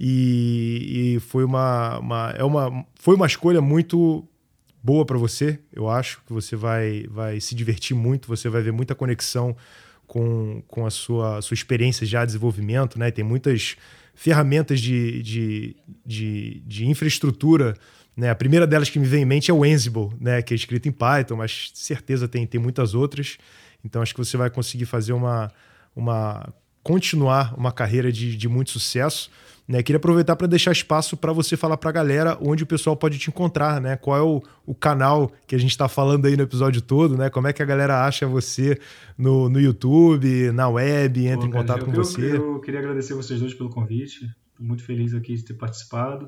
e, e foi, uma, uma, é uma, foi uma escolha muito boa para você. Eu acho que você vai, vai se divertir muito, você vai ver muita conexão com, com a sua, sua experiência já de desenvolvimento, né? Tem muitas ferramentas de, de, de, de infraestrutura, né? A primeira delas que me vem em mente é o Ansible, né? Que é escrito em Python, mas certeza tem, tem muitas outras. Então acho que você vai conseguir fazer uma, uma continuar uma carreira de, de muito sucesso, né? Queria aproveitar para deixar espaço para você falar para a galera onde o pessoal pode te encontrar, né? Qual é o, o canal que a gente está falando aí no episódio todo, né? Como é que a galera acha você no, no YouTube, na web, entra Pô, em contato cara, com eu, você? Eu, eu queria agradecer vocês dois pelo convite. Estou muito feliz aqui de ter participado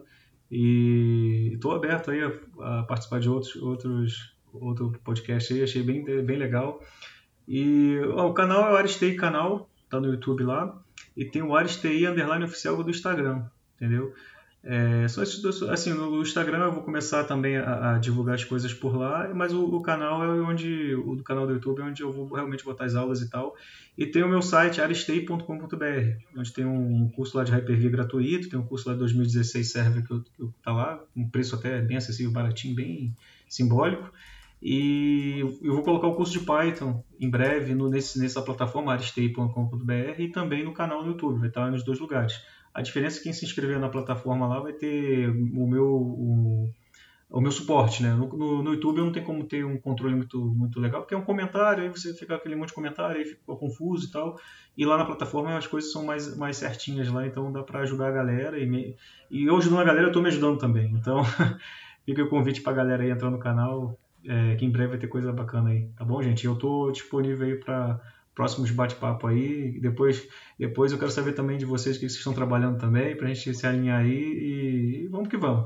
e estou aberto aí a, a participar de outros, outros outro podcast aí. Achei bem, bem legal. E ó, o canal é o Aristei Canal, tá no YouTube lá. E tem o Aristei underline oficial do Instagram, entendeu? É, só isso, assim, no Instagram eu vou começar também a, a divulgar as coisas por lá, mas o, o canal é onde, o do canal do YouTube é onde eu vou realmente botar as aulas e tal. E tem o meu site aristei ponto com ponto b r, onde tem um curso lá de Hyper-V gratuito, tem um curso lá de dois mil e dezesseis server que, eu, que eu, tá lá, um preço até bem acessível, baratinho, bem simbólico. E eu vou colocar o curso de Python em breve no, nesse, nessa plataforma aristei ponto com ponto b r e também no canal do YouTube, vai estar nos dois lugares. A diferença é que quem se inscrever na plataforma lá vai ter o meu, o, o meu suporte, né? No, no, no YouTube eu não tenho como ter um controle muito, muito legal, porque é um comentário, aí você fica aquele monte de comentário, aí fica confuso e tal. E lá na plataforma as coisas são mais, mais certinhas lá, então dá para ajudar a galera. E, me, e eu ajudando a galera, eu estou me ajudando também. Então fica o convite para a galera aí entrar no canal. É, que em breve vai ter coisa bacana aí, tá bom, gente? Eu tô disponível aí para próximos bate-papo aí. Depois, depois eu quero saber também de vocês que vocês estão trabalhando também, pra gente se alinhar aí e vamos que vamos.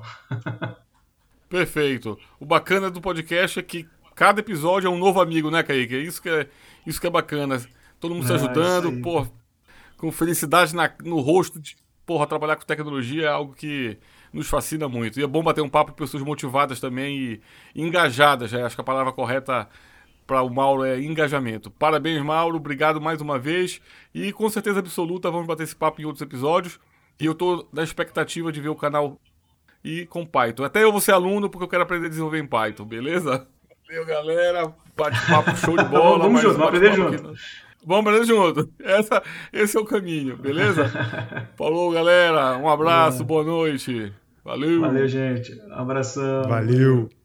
Perfeito. O bacana do podcast é que cada episódio é um novo amigo, né, Kaique? Isso que é, isso que é bacana. Todo mundo é, se ajudando, pô, com felicidade na, no rosto. De, porra, trabalhar com tecnologia é algo que nos fascina muito. E é bom bater um papo com pessoas motivadas também e engajadas, né? Acho que a palavra correta para o Mauro é engajamento. Parabéns, Mauro, obrigado mais uma vez. E com certeza absoluta vamos bater esse papo em outros episódios. E eu tô na expectativa de ver o canal e com Python. Até eu vou ser aluno porque eu quero aprender a desenvolver em Python, beleza? Valeu, galera. Bate-papo show de bola. Vamos junto, vamos aprender junto. Aqui. Vamos aprender junto. Essa, esse é o caminho, beleza? Falou, galera. Um abraço, boa noite. Valeu. Valeu, gente. Um abração. Valeu.